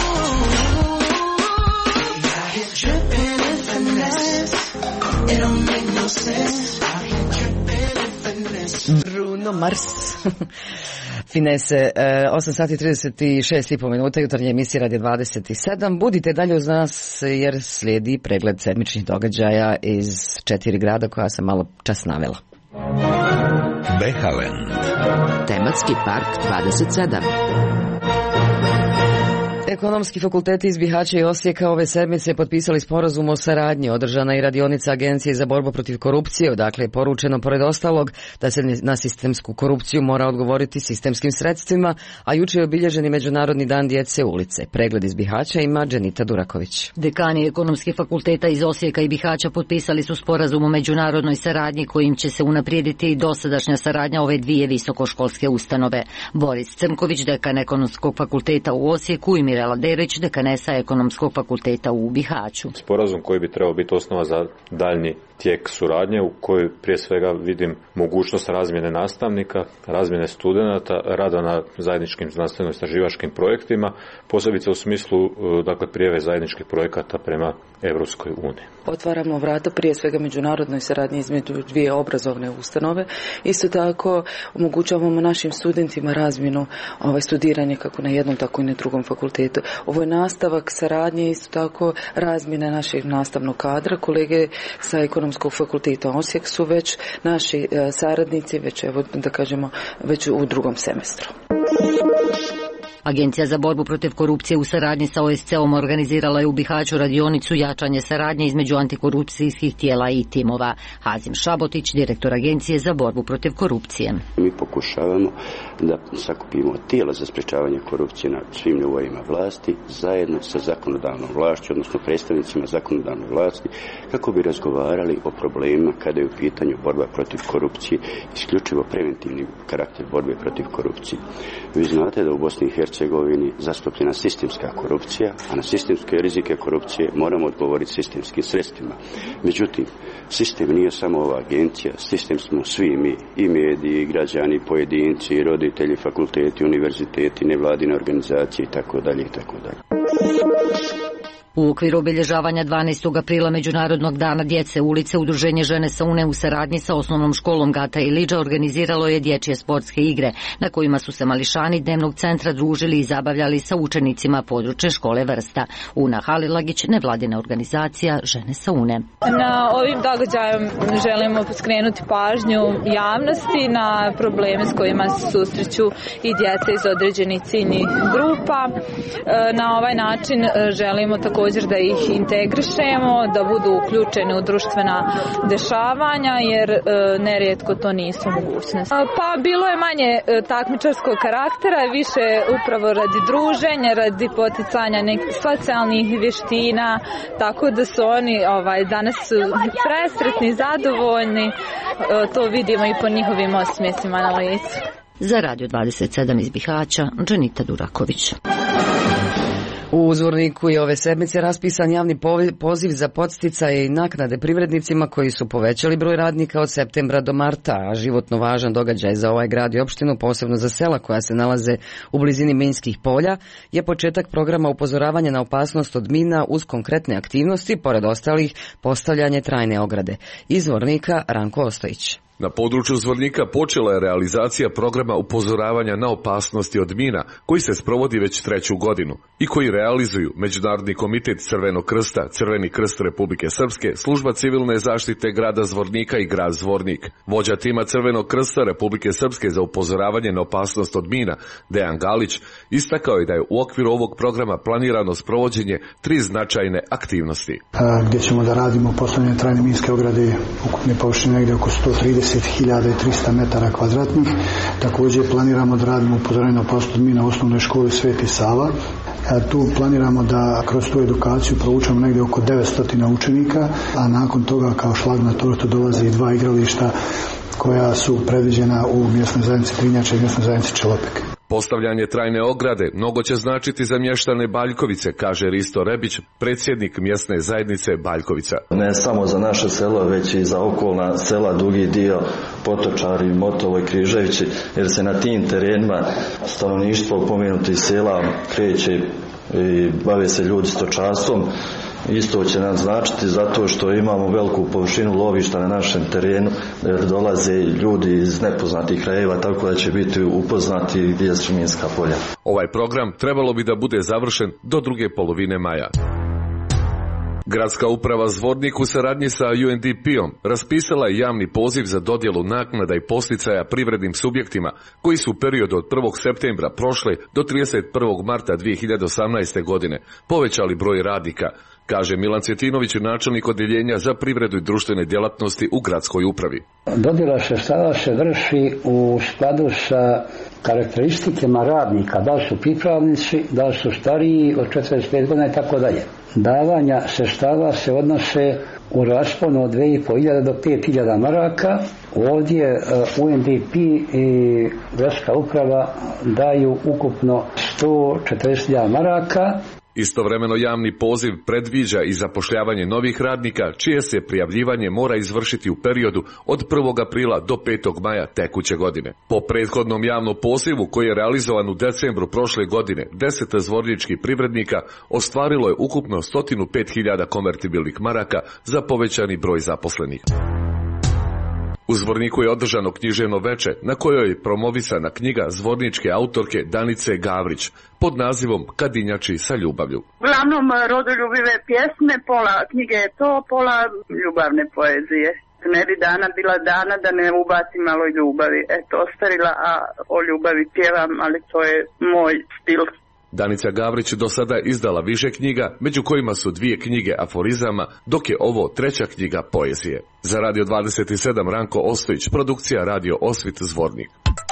We out here dripping in finesse. It don't make no sense. Out here dripping in finesse. Bruno Mars. Finese, e, osam sati trideset šest i po minuta, jutarnje emisije Radio dvadeset sedam. Budite dalje uz nas jer slijedi pregled sedmičnih događaja iz četiri grada koja sam malo čas navela. Behalen. Tematski park dvadeset sedam. Ekonomski fakulteti iz Bihaća i Osijeka ove sedmice potpisali sporazum o saradnji. Održana i radionica Agencije za borbu protiv korupcije, odakle je poručeno pored ostalog da se na sistemsku korupciju mora odgovoriti sistemskim sredstvima, a juče je obilježeni Međunarodni dan djece ulice. Pregled iz Bihaća ima Dženita Duraković. Dekani ekonomskih fakulteta iz Osijeka i Bihaća potpisali su sporazum o međunarodnoj saradnji kojim će se unaprijediti i dosadašnja saradnja ove dvije visokoškolske ustanove. Boris Crnković, dekan ekonomskog fakulteta u Osijeku, i Mirela Derić, dekanesa ekonomskog fakulteta u Bihaću. Sporazum koji bi trebao biti osnova za daljnji tijek suradnje u kojoj prije svega vidim mogućnost razmjene nastavnika, razmjene studenata, rada na zajedničkim znanstveno-istraživačkim projektima, posebice u smislu dakle prijave zajedničkih projekata prema Europskoj uniji. Otvaramo vrata prije svega međunarodnoj saradnji između dvije obrazovne ustanove. Isto tako omogućavamo našim studentima razmjenu ovaj, studiranje kako na jednom tako i na drugom fakultetu. Ovo je nastavak saradnje, isto tako razmjene našeg nastavnog kadra. Kolege sa ekonomskog fakulteta Osijek su već naši e, saradnici, već evo da kažemo već u drugom semestru. Agencija za borbu protiv korupcije u saradnji sa O S C-om organizirala je u Bihaću radionicu jačanje saradnje između antikorupcijskih tijela i timova. Hazim Šabotić, direktor Agencije za borbu protiv korupcije. Mi pokušavamo da sakupimo tijela za sprečavanje korupcije na svim nivoima vlasti zajedno sa zakonodavnom vlašću, odnosno predstavnicima zakonodavne vlasti, kako bi razgovarali o problemima kada je u pitanju borba protiv korupcije, isključivo preventivni karakter borbe protiv korupcije. Vi znate da u Bosni i Hercegovini zastupljena sistemska korupcija, a na sistemske rizike korupcije moramo odgovoriti sistemskim sredstvima. Međutim, sistem nije samo ova agencija, sistem smo svi mi, i mediji, i građani, i pojedinci, i roditelji, fakulteti, univerziteti, nevladine organizacije itd. itd. U okviru obilježavanja dvanaestog aprila Međunarodnog dana djece ulice, Udruženje Žene sa Une u saradnji sa osnovnom školom Gata Ilidža organiziralo je dječje sportske igre, na kojima su se mališani dnevnog centra družili i zabavljali sa učenicima područne škole Vrsta. Una Halilagić, nevladina organizacija Žene sa Une. Na ovim događajem želimo skrenuti pažnju javnosti na probleme s kojima se susreću i djeca iz određenih ciljnih grupa. Na ovaj način želimo tako također da ih integrišemo, da budu uključeni u društvena dešavanja, jer e, nerijetko to nisu mogućnosti. Pa bilo je manje e, takmičarskog karaktera, više upravo radi druženja, radi poticanja nekih socijalnih vještina, tako da su oni ovaj, danas presretni, zadovoljni, e, to vidimo i po njihovim osmjesima na licu. Za Radio dvadeset sedam iz Bihaća, Dženita Duraković. U Zvorniku je ove sedmice raspisan javni poziv za podsticaje i naknade privrednicima koji su povećali broj radnika od septembra do marta, a životno važan događaj za ovaj grad i opštinu, posebno za sela koja se nalaze u blizini minskih polja, je početak programa upozoravanja na opasnost od mina uz konkretne aktivnosti, pored ostalih postavljanje trajne ograde. Iz Zvornika Ranko Ostojić. Na području Zvornika počela je realizacija programa upozoravanja na opasnosti od mina, koji se sprovodi već treću godinu i koji realizuju Međunarodni komitet Crvenog krsta, Crveni krst Republike Srpske, Služba civilne zaštite grada Zvornika i grad Zvornik. Vođa tima Crvenog krsta Republike Srpske za upozoravanje na opasnost od mina, Dejan Galić, istakao je da je u okviru ovog programa planirano sprovođenje tri značajne aktivnosti. A, gdje ćemo da radimo postavljanje trajne minske ograde ukupne površine negdje oko sto trideset hiljada trista metara kvadratnih. Također planiramo da radimo upozoravanje na opasnost od mina u osnovnoj školi Sveti Sava. A tu planiramo da kroz tu edukaciju proučamo negdje oko devetsto učenika, a nakon toga kao šlag na tortu dolaze i dva igrališta koja su predviđena u mjesnoj zajednici Trinjača i mjesnoj zajednici Čelopek. Postavljanje trajne ograde mnogo će značiti za mještane Baljkovice, kaže Risto Rebić, predsjednik mjesne zajednice Baljkovica. Ne samo za naše selo, već i za okolna sela, Dugi dio, Potočari, Motovo i Križevići, jer se na tim terenima stanovništvo pomenutih sela kreće i bave se ljudi stočarstvom. Isto će nam značiti zato što imamo veliku površinu lovišta na našem terenu, jer dolaze ljudi iz nepoznatih krajeva, tako da će biti upoznati gdje su minska polja. Ovaj program trebalo bi da bude završen do druge polovine maja. Gradska uprava Zvornik u saradnji sa U N D P-om raspisala je javni poziv za dodjelu naknada i posticaja privrednim subjektima koji su u periodu od prvog septembra prošle do trideset prvog marta dvije hiljade osamnaeste. godine povećali broj radnika, kaže Milan Cvjetinović, načelnik odjeljenja za privredu i društvene djelatnosti u gradskoj upravi. Dodjela sredstava se vrši u skladu sa karakteristikama radnika, da li su pripravnici, da li su stariji od četrdeset pet godina i tako dalje. Davanja sredstava se odnose u rasponu od dvije i pol hiljade do pet hiljada maraka. Ovdje U N D P i gradska uprava daju ukupno sto četrdeset hiljada maraka. Istovremeno javni poziv predviđa i zapošljavanje novih radnika, čije se prijavljivanje mora izvršiti u periodu od prvog aprila do petog maja tekuće godine. Po prethodnom javnom pozivu koji je realizovan u decembru prošle godine, deset zvorničkih privrednika ostvarilo je ukupno sto pet hiljada konvertibilnih maraka za povećani broj zaposlenih. U Zvorniku je održano književno veče na kojoj je promovisana knjiga zvorničke autorke Danice Gavrić pod nazivom Kadinjači sa ljubavlju. Uglavnom rodoljubive pjesme, pola knjige je to, pola ljubavne poezije. Ne bi dana bila dana da ne ubacim malo ljubavi. Eto, ostarila, a o ljubavi pjevam, ali to je moj stil. Danica Gavrić do sada izdala više knjiga, među kojima su dvije knjige aforizama, dok je ovo treća knjiga poezije. Za Radio dvadeset sedam Ranko Ostojić, produkcija Radio Osvit Zvornik.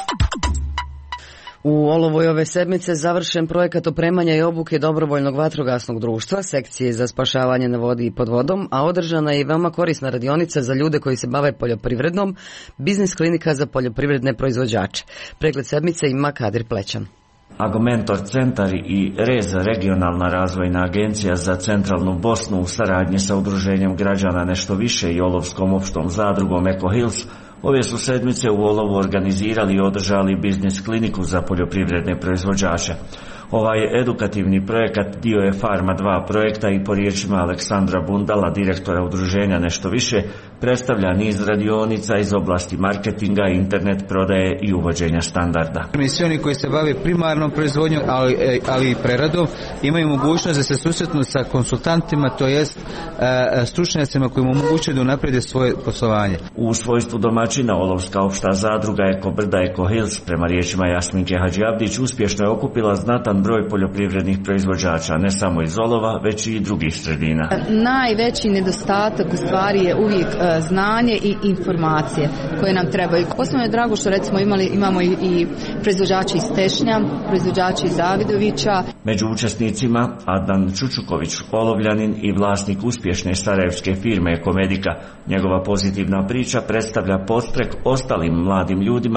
U Olovoj ove sedmice završen projekat opremanja i obuke dobrovoljnog vatrogasnog društva, sekcije za spašavanje na vodi i pod vodom, a održana je i veoma korisna radionica za ljude koji se bave poljoprivrednom, biznis klinika za poljoprivredne proizvođače. Pregled sedmice ima Kadir Plećan. Agomentor centar i Reza, regionalna razvojna agencija za centralnu Bosnu u saradnji sa udruženjem građana Nešto više i Olovskom opštom zadrugom Eko Hills, ove su sedmice u Olovu organizirali i održali biznis kliniku za poljoprivredne proizvođače. Ovaj edukativni projekat dio je Farma dva projekta i po riječima Aleksandra Bundala, direktora udruženja Nešto više, predstavlja niz radionica iz oblasti marketinga, internet prodaje i uvođenja standarda. Svi oni koji se bave primarnom proizvodnjom, ali, ali i preradom, imaju mogućnost da se susretnu sa konsultantima, to jest stručnjacima koji im omogućuju da unaprede svoje poslovanje. U svojstvu domaćina Olovska opšta zadruga Eko Brda Eko Hills, prema riječima Jasminke Hadžijavdić, uspješno je okupila znatan broj poljoprivrednih proizvođača, ne samo iz Olova, već i drugih sredina. Najveći nedostatak u stvari je uvijek uh, znanje i informacije koje nam trebaju. Posebno je drago što recimo imali, imamo i, i proizvođači iz Tešnja, proizvođači iz Davidovića. Među učesnicima Adnan Čučuković, olovljanin i vlasnik uspješne sarajevske firme Ekomedika. Njegova pozitivna priča predstavlja podstrek ostalim mladim ljudima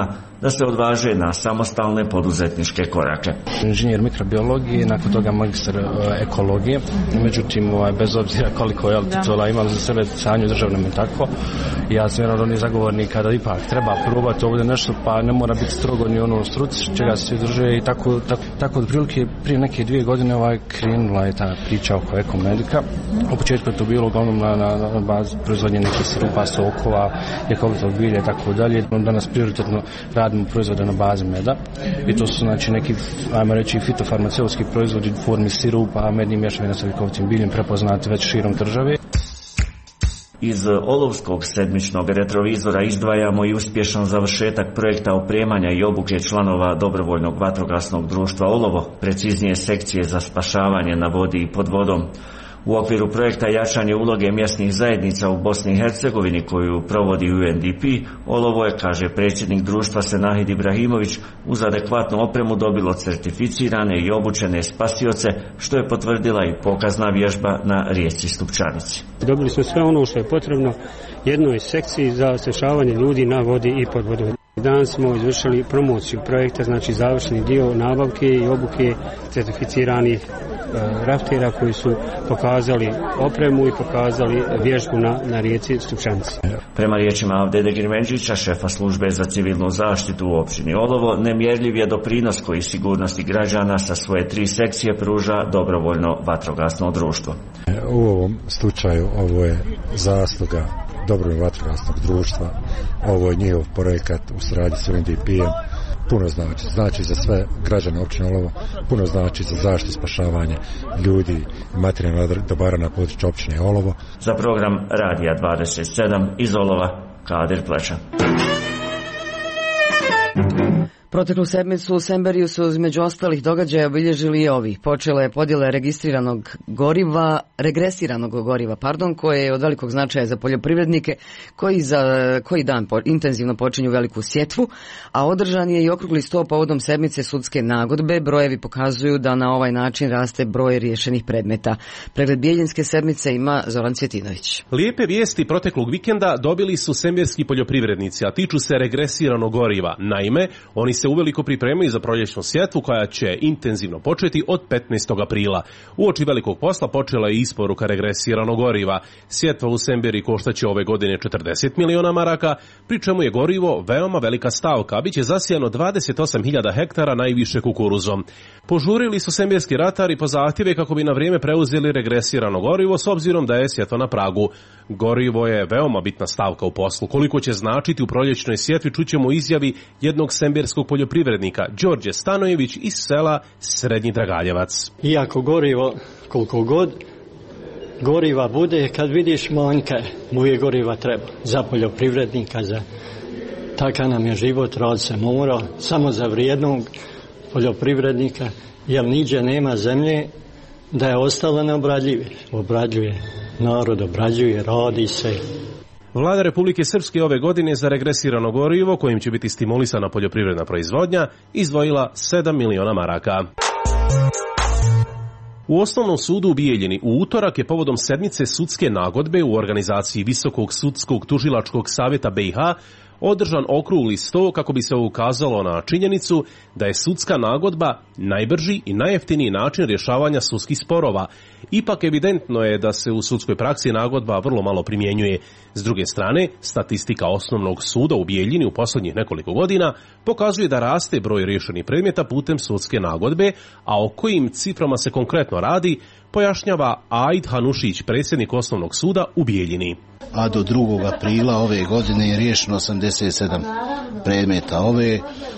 da se odvaže na samostalne poduzetničke korake. Inženjer mikrobiologije, nakon toga magistar ekologije, međutim ovaj, bez obzira koliko je titula imam za sebe sanju državnom i tako, ja sam jedan od onih zagovornika da ipak treba probati ovdje nešto, pa ne mora biti strogo ni ono struci čega se drže i tako, tako, tako od prilike prije neke dvije godine ovaj, krenula je ta priča oko ekomedika. U početku je to bilo uglavnom na, na, na bazi proizvodnje nekih sirupa, sokova, ljekovitog bilja i tako dalje. Danas prioritetno radimo proizvode na bazi meda i to su znači neki, ajmo reći, fitofarmaceutski proizvodi u formi sirupa, mednih mješavina sa ljekovitim biljem prepoznati već širom države. Iz olovskog sedmičnog retrovizora izdvajamo i uspješan završetak projekta opremanja i obuke članova dobrovoljnog vatrogasnog društva Olovo, preciznije sekcije za spašavanje na vodi i pod vodom. U okviru projekta jačanje uloge mjesnih zajednica u Bosni i Hercegovini koju provodi U N D P, Olovo je, kaže predsjednik društva Senahid Ibrahimović, uz adekvatnu opremu dobilo certificirane i obučene spasioce, što je potvrdila i pokazna vježba na rijeci Stupčanici. Dobili smo sve ono što je potrebno jednoj sekciji za spašavanje ljudi na vodi i pod vodom. Danas smo izvršili promociju projekta, znači završni dio nabavke i obuke certificiranih e, raftera koji su pokazali opremu i pokazali vježbu na, na rijeci Stupčanici. Prema riječima Avdede Girmenčića, šefa službe za civilnu zaštitu u općini Olovo, nemjerljiv je doprinos koji sigurnosti građana sa svoje tri sekcije pruža dobrovoljno vatrogasno društvo. U ovom slučaju ovo je zasluga dobrovoljnog vatrogasnog društva, ovo je njihov projekat u suradnji s U N D P-em, puno znači, znači za sve građane općine Olovo, puno znači za zaštitu spašavanje ljudi i materijalnih dobara na području općine Olovo. Za program Radija dvadeset sedam iz Olova, Kadir Pleča. Proteklu sedmicu u Semberiju su između ostalih događaja obilježili i ovi. Počela je podjela registriranog goriva, regresiranog goriva, pardon, koje je od velikog značaja za poljoprivrednike koji za koji dan po, intenzivno počinju veliku sjetvu, a održan je i okrugli sto povodom sedmice sudske nagodbe. Brojevi pokazuju da na ovaj način raste broj riješenih predmeta. Pregled Bijeljinske sedmice ima Zoran Cvjetinović. Lijepe vijesti proteklog vikenda dobili su semberski poljoprivrednici, a tiču se regresiranog goriva. Naime, oni se uveliko pripremaju za proljećnu sjetvu koja će intenzivno početi od petnaestog aprila. Uoči velikog posla počela je isporuka regresiranog goriva. Sjetva u Semberi koštaće ove godine četrdeset miliona maraka, pri čemu je gorivo veoma velika stavka, a bit će zasijano dvadeset osam hiljada hektara, najviše kukuruzom. Požurili su semberski ratari po zahtjeve kako bi na vrijeme preuzeli regresirano gorivo s obzirom da je sjetva na pragu. Gorivo je veoma bitna stavka u poslu. Koliko će značiti u proljećnoj sjetvi čućemo u izjavi jednog semberskog poljoprivrednika, Đorđe Stanojević iz sela Srednji Dragaljevac. Iako gorivo, koliko god goriva bude, kad vidiš manjka, mu je goriva treba. Za poljoprivrednika, za takav nam je život, rad se mora, samo za vrijednog poljoprivrednika, jer niđe nema zemlje da je ostala neobradljive. Obradljuje, narod obrađuje, radi se. Vlada Republike Srpske ove godine za regresirano gorivo, kojim će biti stimulisana poljoprivredna proizvodnja, izdvojila sedam miliona maraka. U Osnovnom sudu u Bijeljini u utorak je povodom sedmice sudske nagodbe u organizaciji Visokog sudskog tužilačkog savjeta B i H održan okrugli sto kako bi se ukazalo na činjenicu da je sudska nagodba najbrži i najjeftiniji način rješavanja sudskih sporova. Ipak evidentno je da se u sudskoj praksi nagodba vrlo malo primjenjuje. S druge strane, statistika Osnovnog suda u Bijeljini u posljednjih nekoliko godina pokazuje da raste broj riješenih predmeta putem sudske nagodbe, a o kojim ciframa se konkretno radi, pojašnjava Aid Hanušić, predsjednik Osnovnog suda u Bijeljini. A do drugog aprila ove godine je riješeno osamdeset sedam predmeta. Ove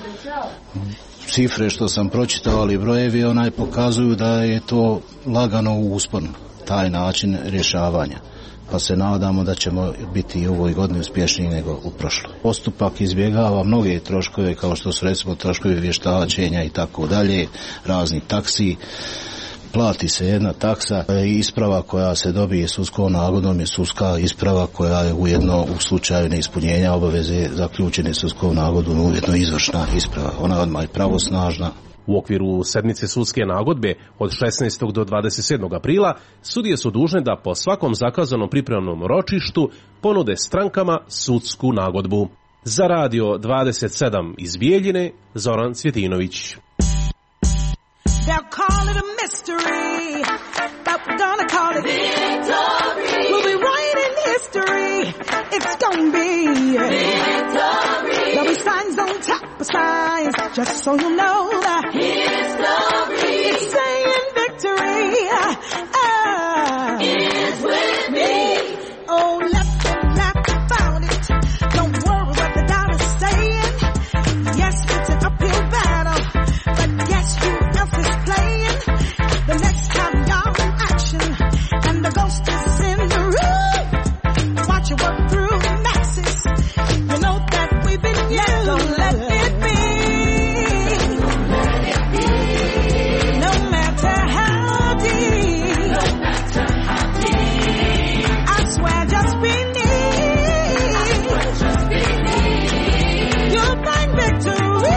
cifre što sam pročitao, ali brojevi onaj pokazuju da je to lagano u usponu, taj način rješavanja. Pa se nadamo da ćemo biti i u ovoj godini uspješniji nego u prošloj. Postupak izbjegava mnoge troškove, kao što su recimo troškovi vještačenja i tako dalje, razni taksi. Plati se jedna taksa i isprava koja se dobije sudskom nagodbom je sudska isprava koja je ujedno u slučaju neispunjenja obaveze zaključene sudskom nagodbom ujedno izvršna isprava. Ona odmah je pravosnažna. U okviru sedmice sudske nagodbe od šesnaestog do dvadeset sedmog aprila sudije su dužne da po svakom zakazanom pripremnom ročištu ponude strankama sudsku nagodbu. Za Radio dvadeset sedam iz Bijeljine, Zoran Cvjetinović. They'll call it a mystery, but we're gonna call it victory. We'll be writing history. It's gonna be victory. There'll be signs on top of signs, just so you know that history. It's saying victory uh, is with me. Oh, let them laugh about it. Don't worry what the doctor's saying. Yes, it's an uphill battle, but guess who else is playing? The next time y'all in action and the ghost is in the room, watch it work through the masses. You know that we've been used. Don't let it be. Let it be. No matter how deep. No matter how deep. I swear just beneath. I swear just beneath. You'll find victory.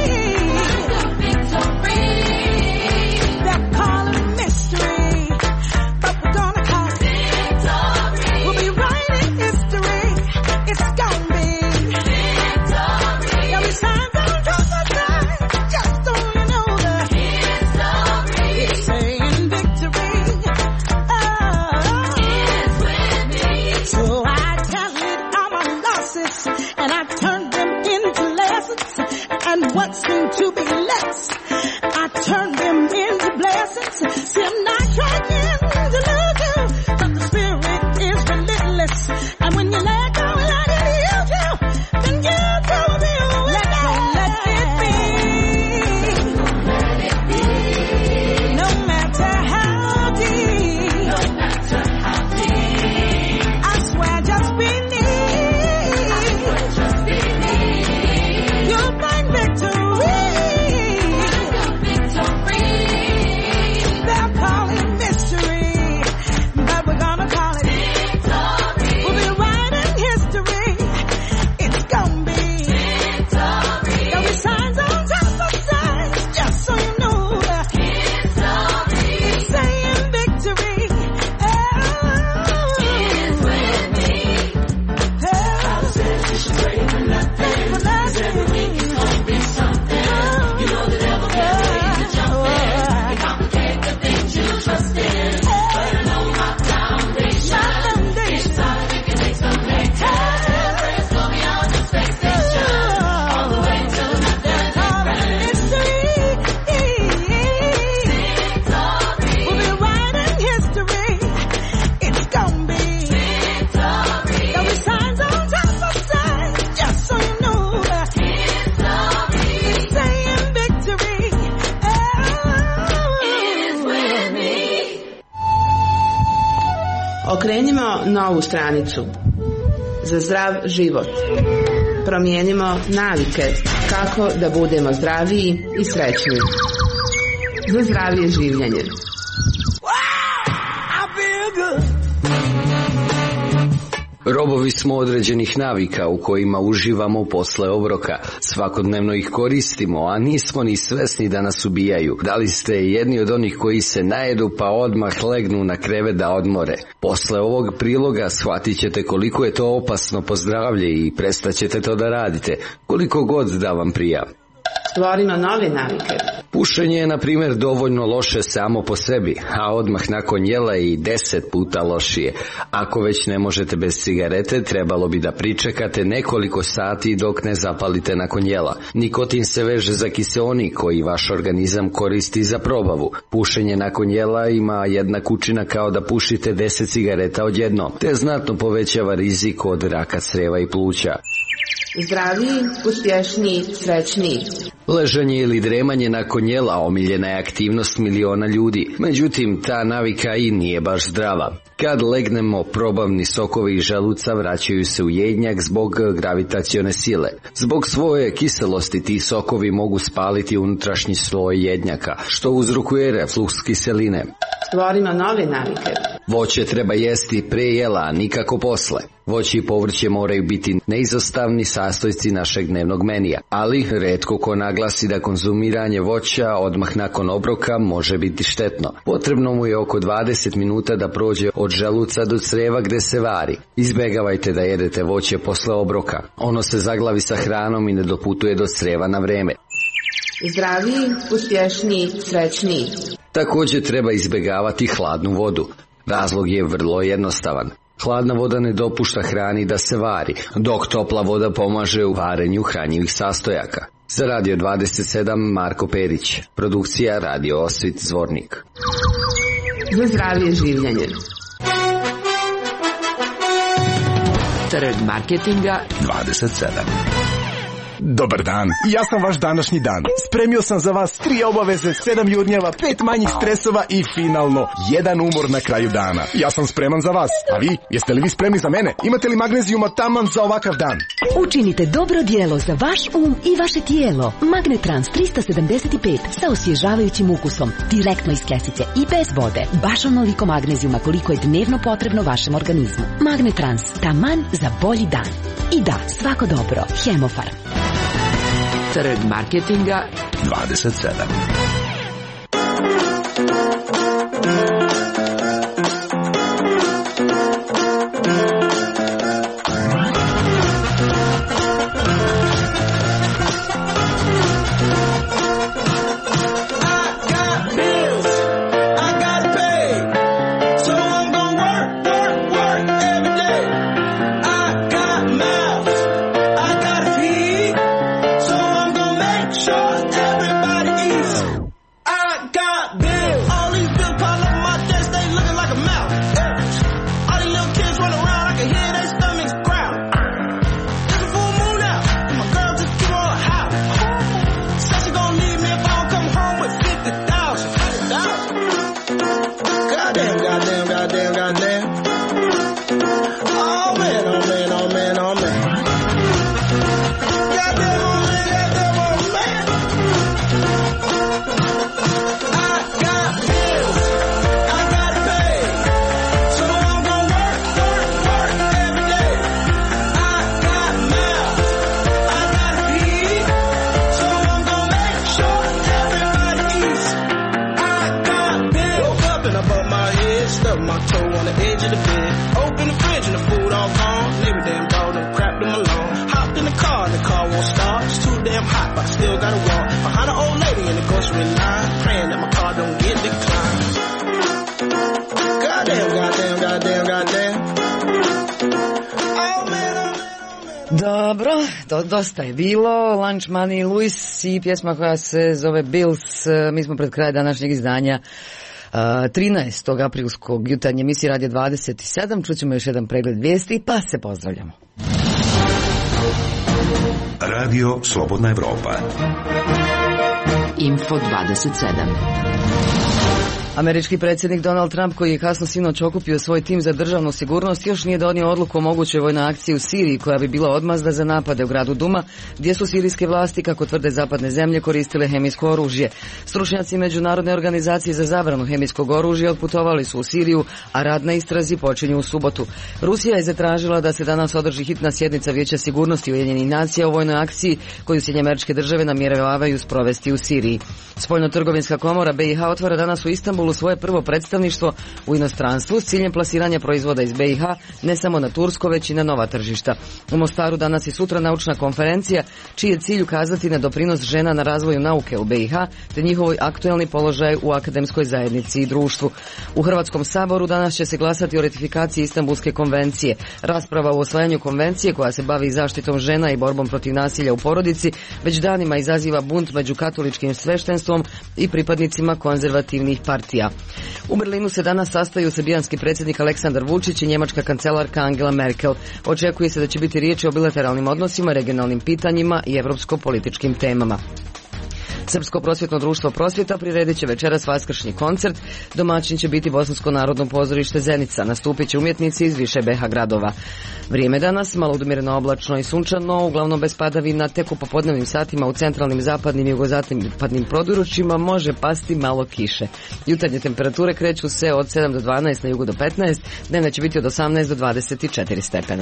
And what seemed to be less, I turned them into blessings. See, I'm not trying to lose you, but the spirit is relentless. And when you let go and let it use you, then you throw me away. Let go, let it be. Let it be. No matter how deep. No matter how deep. I swear just beneath. I swear just beneath. You'll find victory. They'll call it mystery, but we're gonna call it victory. We'll be writing history. It's gonna be victory. There'll be signs on top of signs, just so you know that history. It's saying victory. Oh, it's with me. Oh, I was just waiting for nothing. Cause everything gonna be something. You know the devil can't wait to jump in and complicate the things you trust in. But I know my foundation. It's time we can take some action. Prayers go beyond just expectation. All the way to nothing. History. We'll be writing history. It's gonna be victory. There'll be signs on top of signs, just so you know that it's saying victory. Oh, it's with me. Okrenimo novu stranicu. Za zdrav život. Promijenimo navike kako da budemo zdraviji i srećniji. Za zdravije življenje. Robovi smo određenih navika u kojima uživamo posle obroka. Svakodnevno ih koristimo, a nismo ni svesni da nas ubijaju. Da li ste jedni od onih koji se najedu pa odmah legnu na krevet da odmore? Posle ovog priloga shvatit ćete koliko je to opasno po zdravlje i prestaćete to da radite, koliko god da vam prija. Stvorimo nove navike. Pušenje je, na primjer, dovoljno loše samo po sebi, a odmah nakon jela je i deset puta lošije. Ako već ne možete bez cigarete, trebalo bi da pričekate nekoliko sati dok ne zapalite nakon jela. Nikotin se veže za kiseonik koji vaš organizam koristi za probavu. Pušenje nakon jela ima jednak učinak kao da pušite deset cigareta odjednom, te znatno povećava rizik od raka creva i pluća. Zdraviji, uspješniji, srećniji. Ležanje ili dremanje nakon jela omiljena je aktivnost miliona ljudi, međutim ta navika i nije baš zdrava. Kad legnemo, probavni sokovi iz želuca vraćaju se u jednjak zbog gravitacione sile. Zbog svoje kiselosti ti sokovi mogu spaliti unutrašnji sloj jednjaka, što uzrokuje refluks kiseline. Stvorimo nove navike. Voće treba jesti pre jela, a nikako posle. Voće i povrće moraju biti neizostavni sastojci našeg dnevnog menija, ali retko ko naglasi da konzumiranje voća odmah nakon obroka može biti štetno. Potrebno mu je oko dvadeset minuta da prođe od želuca do creva gde se vari. Izbegavajte da jedete voće posle obroka. Ono se zaglavi sa hranom i ne doputuje do creva na vreme. Zdraviji, uspješniji, srećniji. Također treba izbegavati hladnu vodu. Razlog je vrlo jednostavan. Hladna voda ne dopušta hrani da se vari, dok topla voda pomaže u varenju hranjivih sastojaka. Za Radio dvadeset sedam Marko Perić, produkcija Radio Osvit Zvornik. Za zdravije življenje. Trg marketinga dvadeset sedam. Dobar dan, ja sam vaš današnji dan. Spremio sam za vas tri obaveze, sedam jurnjeva, pet manjih stresova i finalno jedan umor na kraju dana. Ja sam spreman za vas, a vi? Jeste li vi spremni za mene? Imate li magnezijuma taman za ovakav dan? Učinite dobro djelo za vaš um i vaše tijelo. Magnetrans tristo sedamdeset pet sa osvježavajućim ukusom, direktno iz kesice i bez vode. Baš onoliko magnezijuma koliko je dnevno potrebno vašem organizmu. Magnetrans, taman za bolji dan. I da, svako dobro. Hemofarm. Trg marketinga dvadeset sedam. Dobro, do, dosta je bilo. Lunch Money Lewis i pjesma koja se zove Bills. Mi smo pred kraj današnjeg izdanja trinaestog aprilskog jutarnje emisije Radio dvadeset sedam. Čućemo još jedan pregled vijesti, pa se pozdravljamo. Radio Slobodna Evropa. Info dvadeset sedam. Američki predsjednik Donald Trump, koji je kasno sinoć okupio svoj tim za državnu sigurnost, još nije donio odluku o mogućoj vojnoj akciji u Siriji koja bi bila odmazda za napade u gradu Duma, gdje su sirijske vlasti, kako tvrde zapadne zemlje, koristile hemijsko oružje. Stručnjaci Međunarodne organizacije za zabranu hemijskog oružja otputovali su u Siriju, a rad na istrazi počinju u subotu. Rusija je zatražila da se danas održi hitna sjednica Vijeća sigurnosti Ujedinjenih nacija o vojnoj akciji koju Sjedinjene Američke Države namjeravaju sprovesti u Siriji. Spoljnotrgovinska komora B i H otvara danas u Istanbulu svoje prvo predstavništvo u inostranstvu s ciljem plasiranja proizvoda iz B i H ne samo na tursko, već i na nova tržišta. U Mostaru danas i sutra naučna konferencija čiji je cilj ukazati na doprinos žena na razvoju nauke u B i H te njihovoj aktualni položaj u akademskoj zajednici i društvu. U Hrvatskom saboru danas će se glasati o ratifikaciji Istanbulske konvencije. Rasprava o usvajanju konvencije koja se bavi zaštitom žena i borbom protiv nasilja u porodici već danima izaziva bunt među katoličkim sveštenstvom i pripadnicima konzervativnih partija. U Berlinu se danas sastaju srbijanski predsjednik Aleksandar Vučić i njemačka kancelarka Angela Merkel. Očekuje se da će biti riječi o bilateralnim odnosima, regionalnim pitanjima i evropsko-političkim temama. Srpsko prosvjetno društvo Prosvjeta priredit će večeras vaskršnji koncert. Domaćin će biti Bosansko narodno pozorište Zenica. Nastupit će umjetnici iz više B H gradova. Vrijeme danas malo umireno oblačno i sunčano, uglavnom bez padavina, tek u popodnevnim satima u centralnim, zapadnim i jugozapadnim područjima može pasti malo kiše. Jutarnje temperature kreću se od sedam do dvanaest, na jugu do petnaest, dnevna će biti od osamnaest do dvadeset četiri stepena.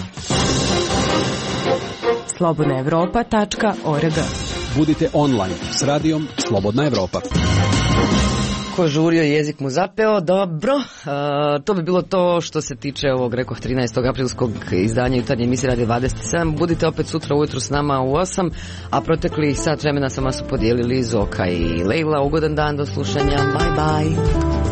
slobodna evropa tačka org. Budite online s radijom Slobodna Evropa. Ko žurio, jezik mu zapeo, dobro. A, to bi bilo to što se tiče ovog, rekoh, trinaestog aprilskog izdanja jutarnje emisije Radio dvadeset sedam. Budite opet sutra ujutru s nama u osam, a protekli sat vremena sama su podijelili Zoka i Lejla. Ugodan dan, do slušanja, bye bye.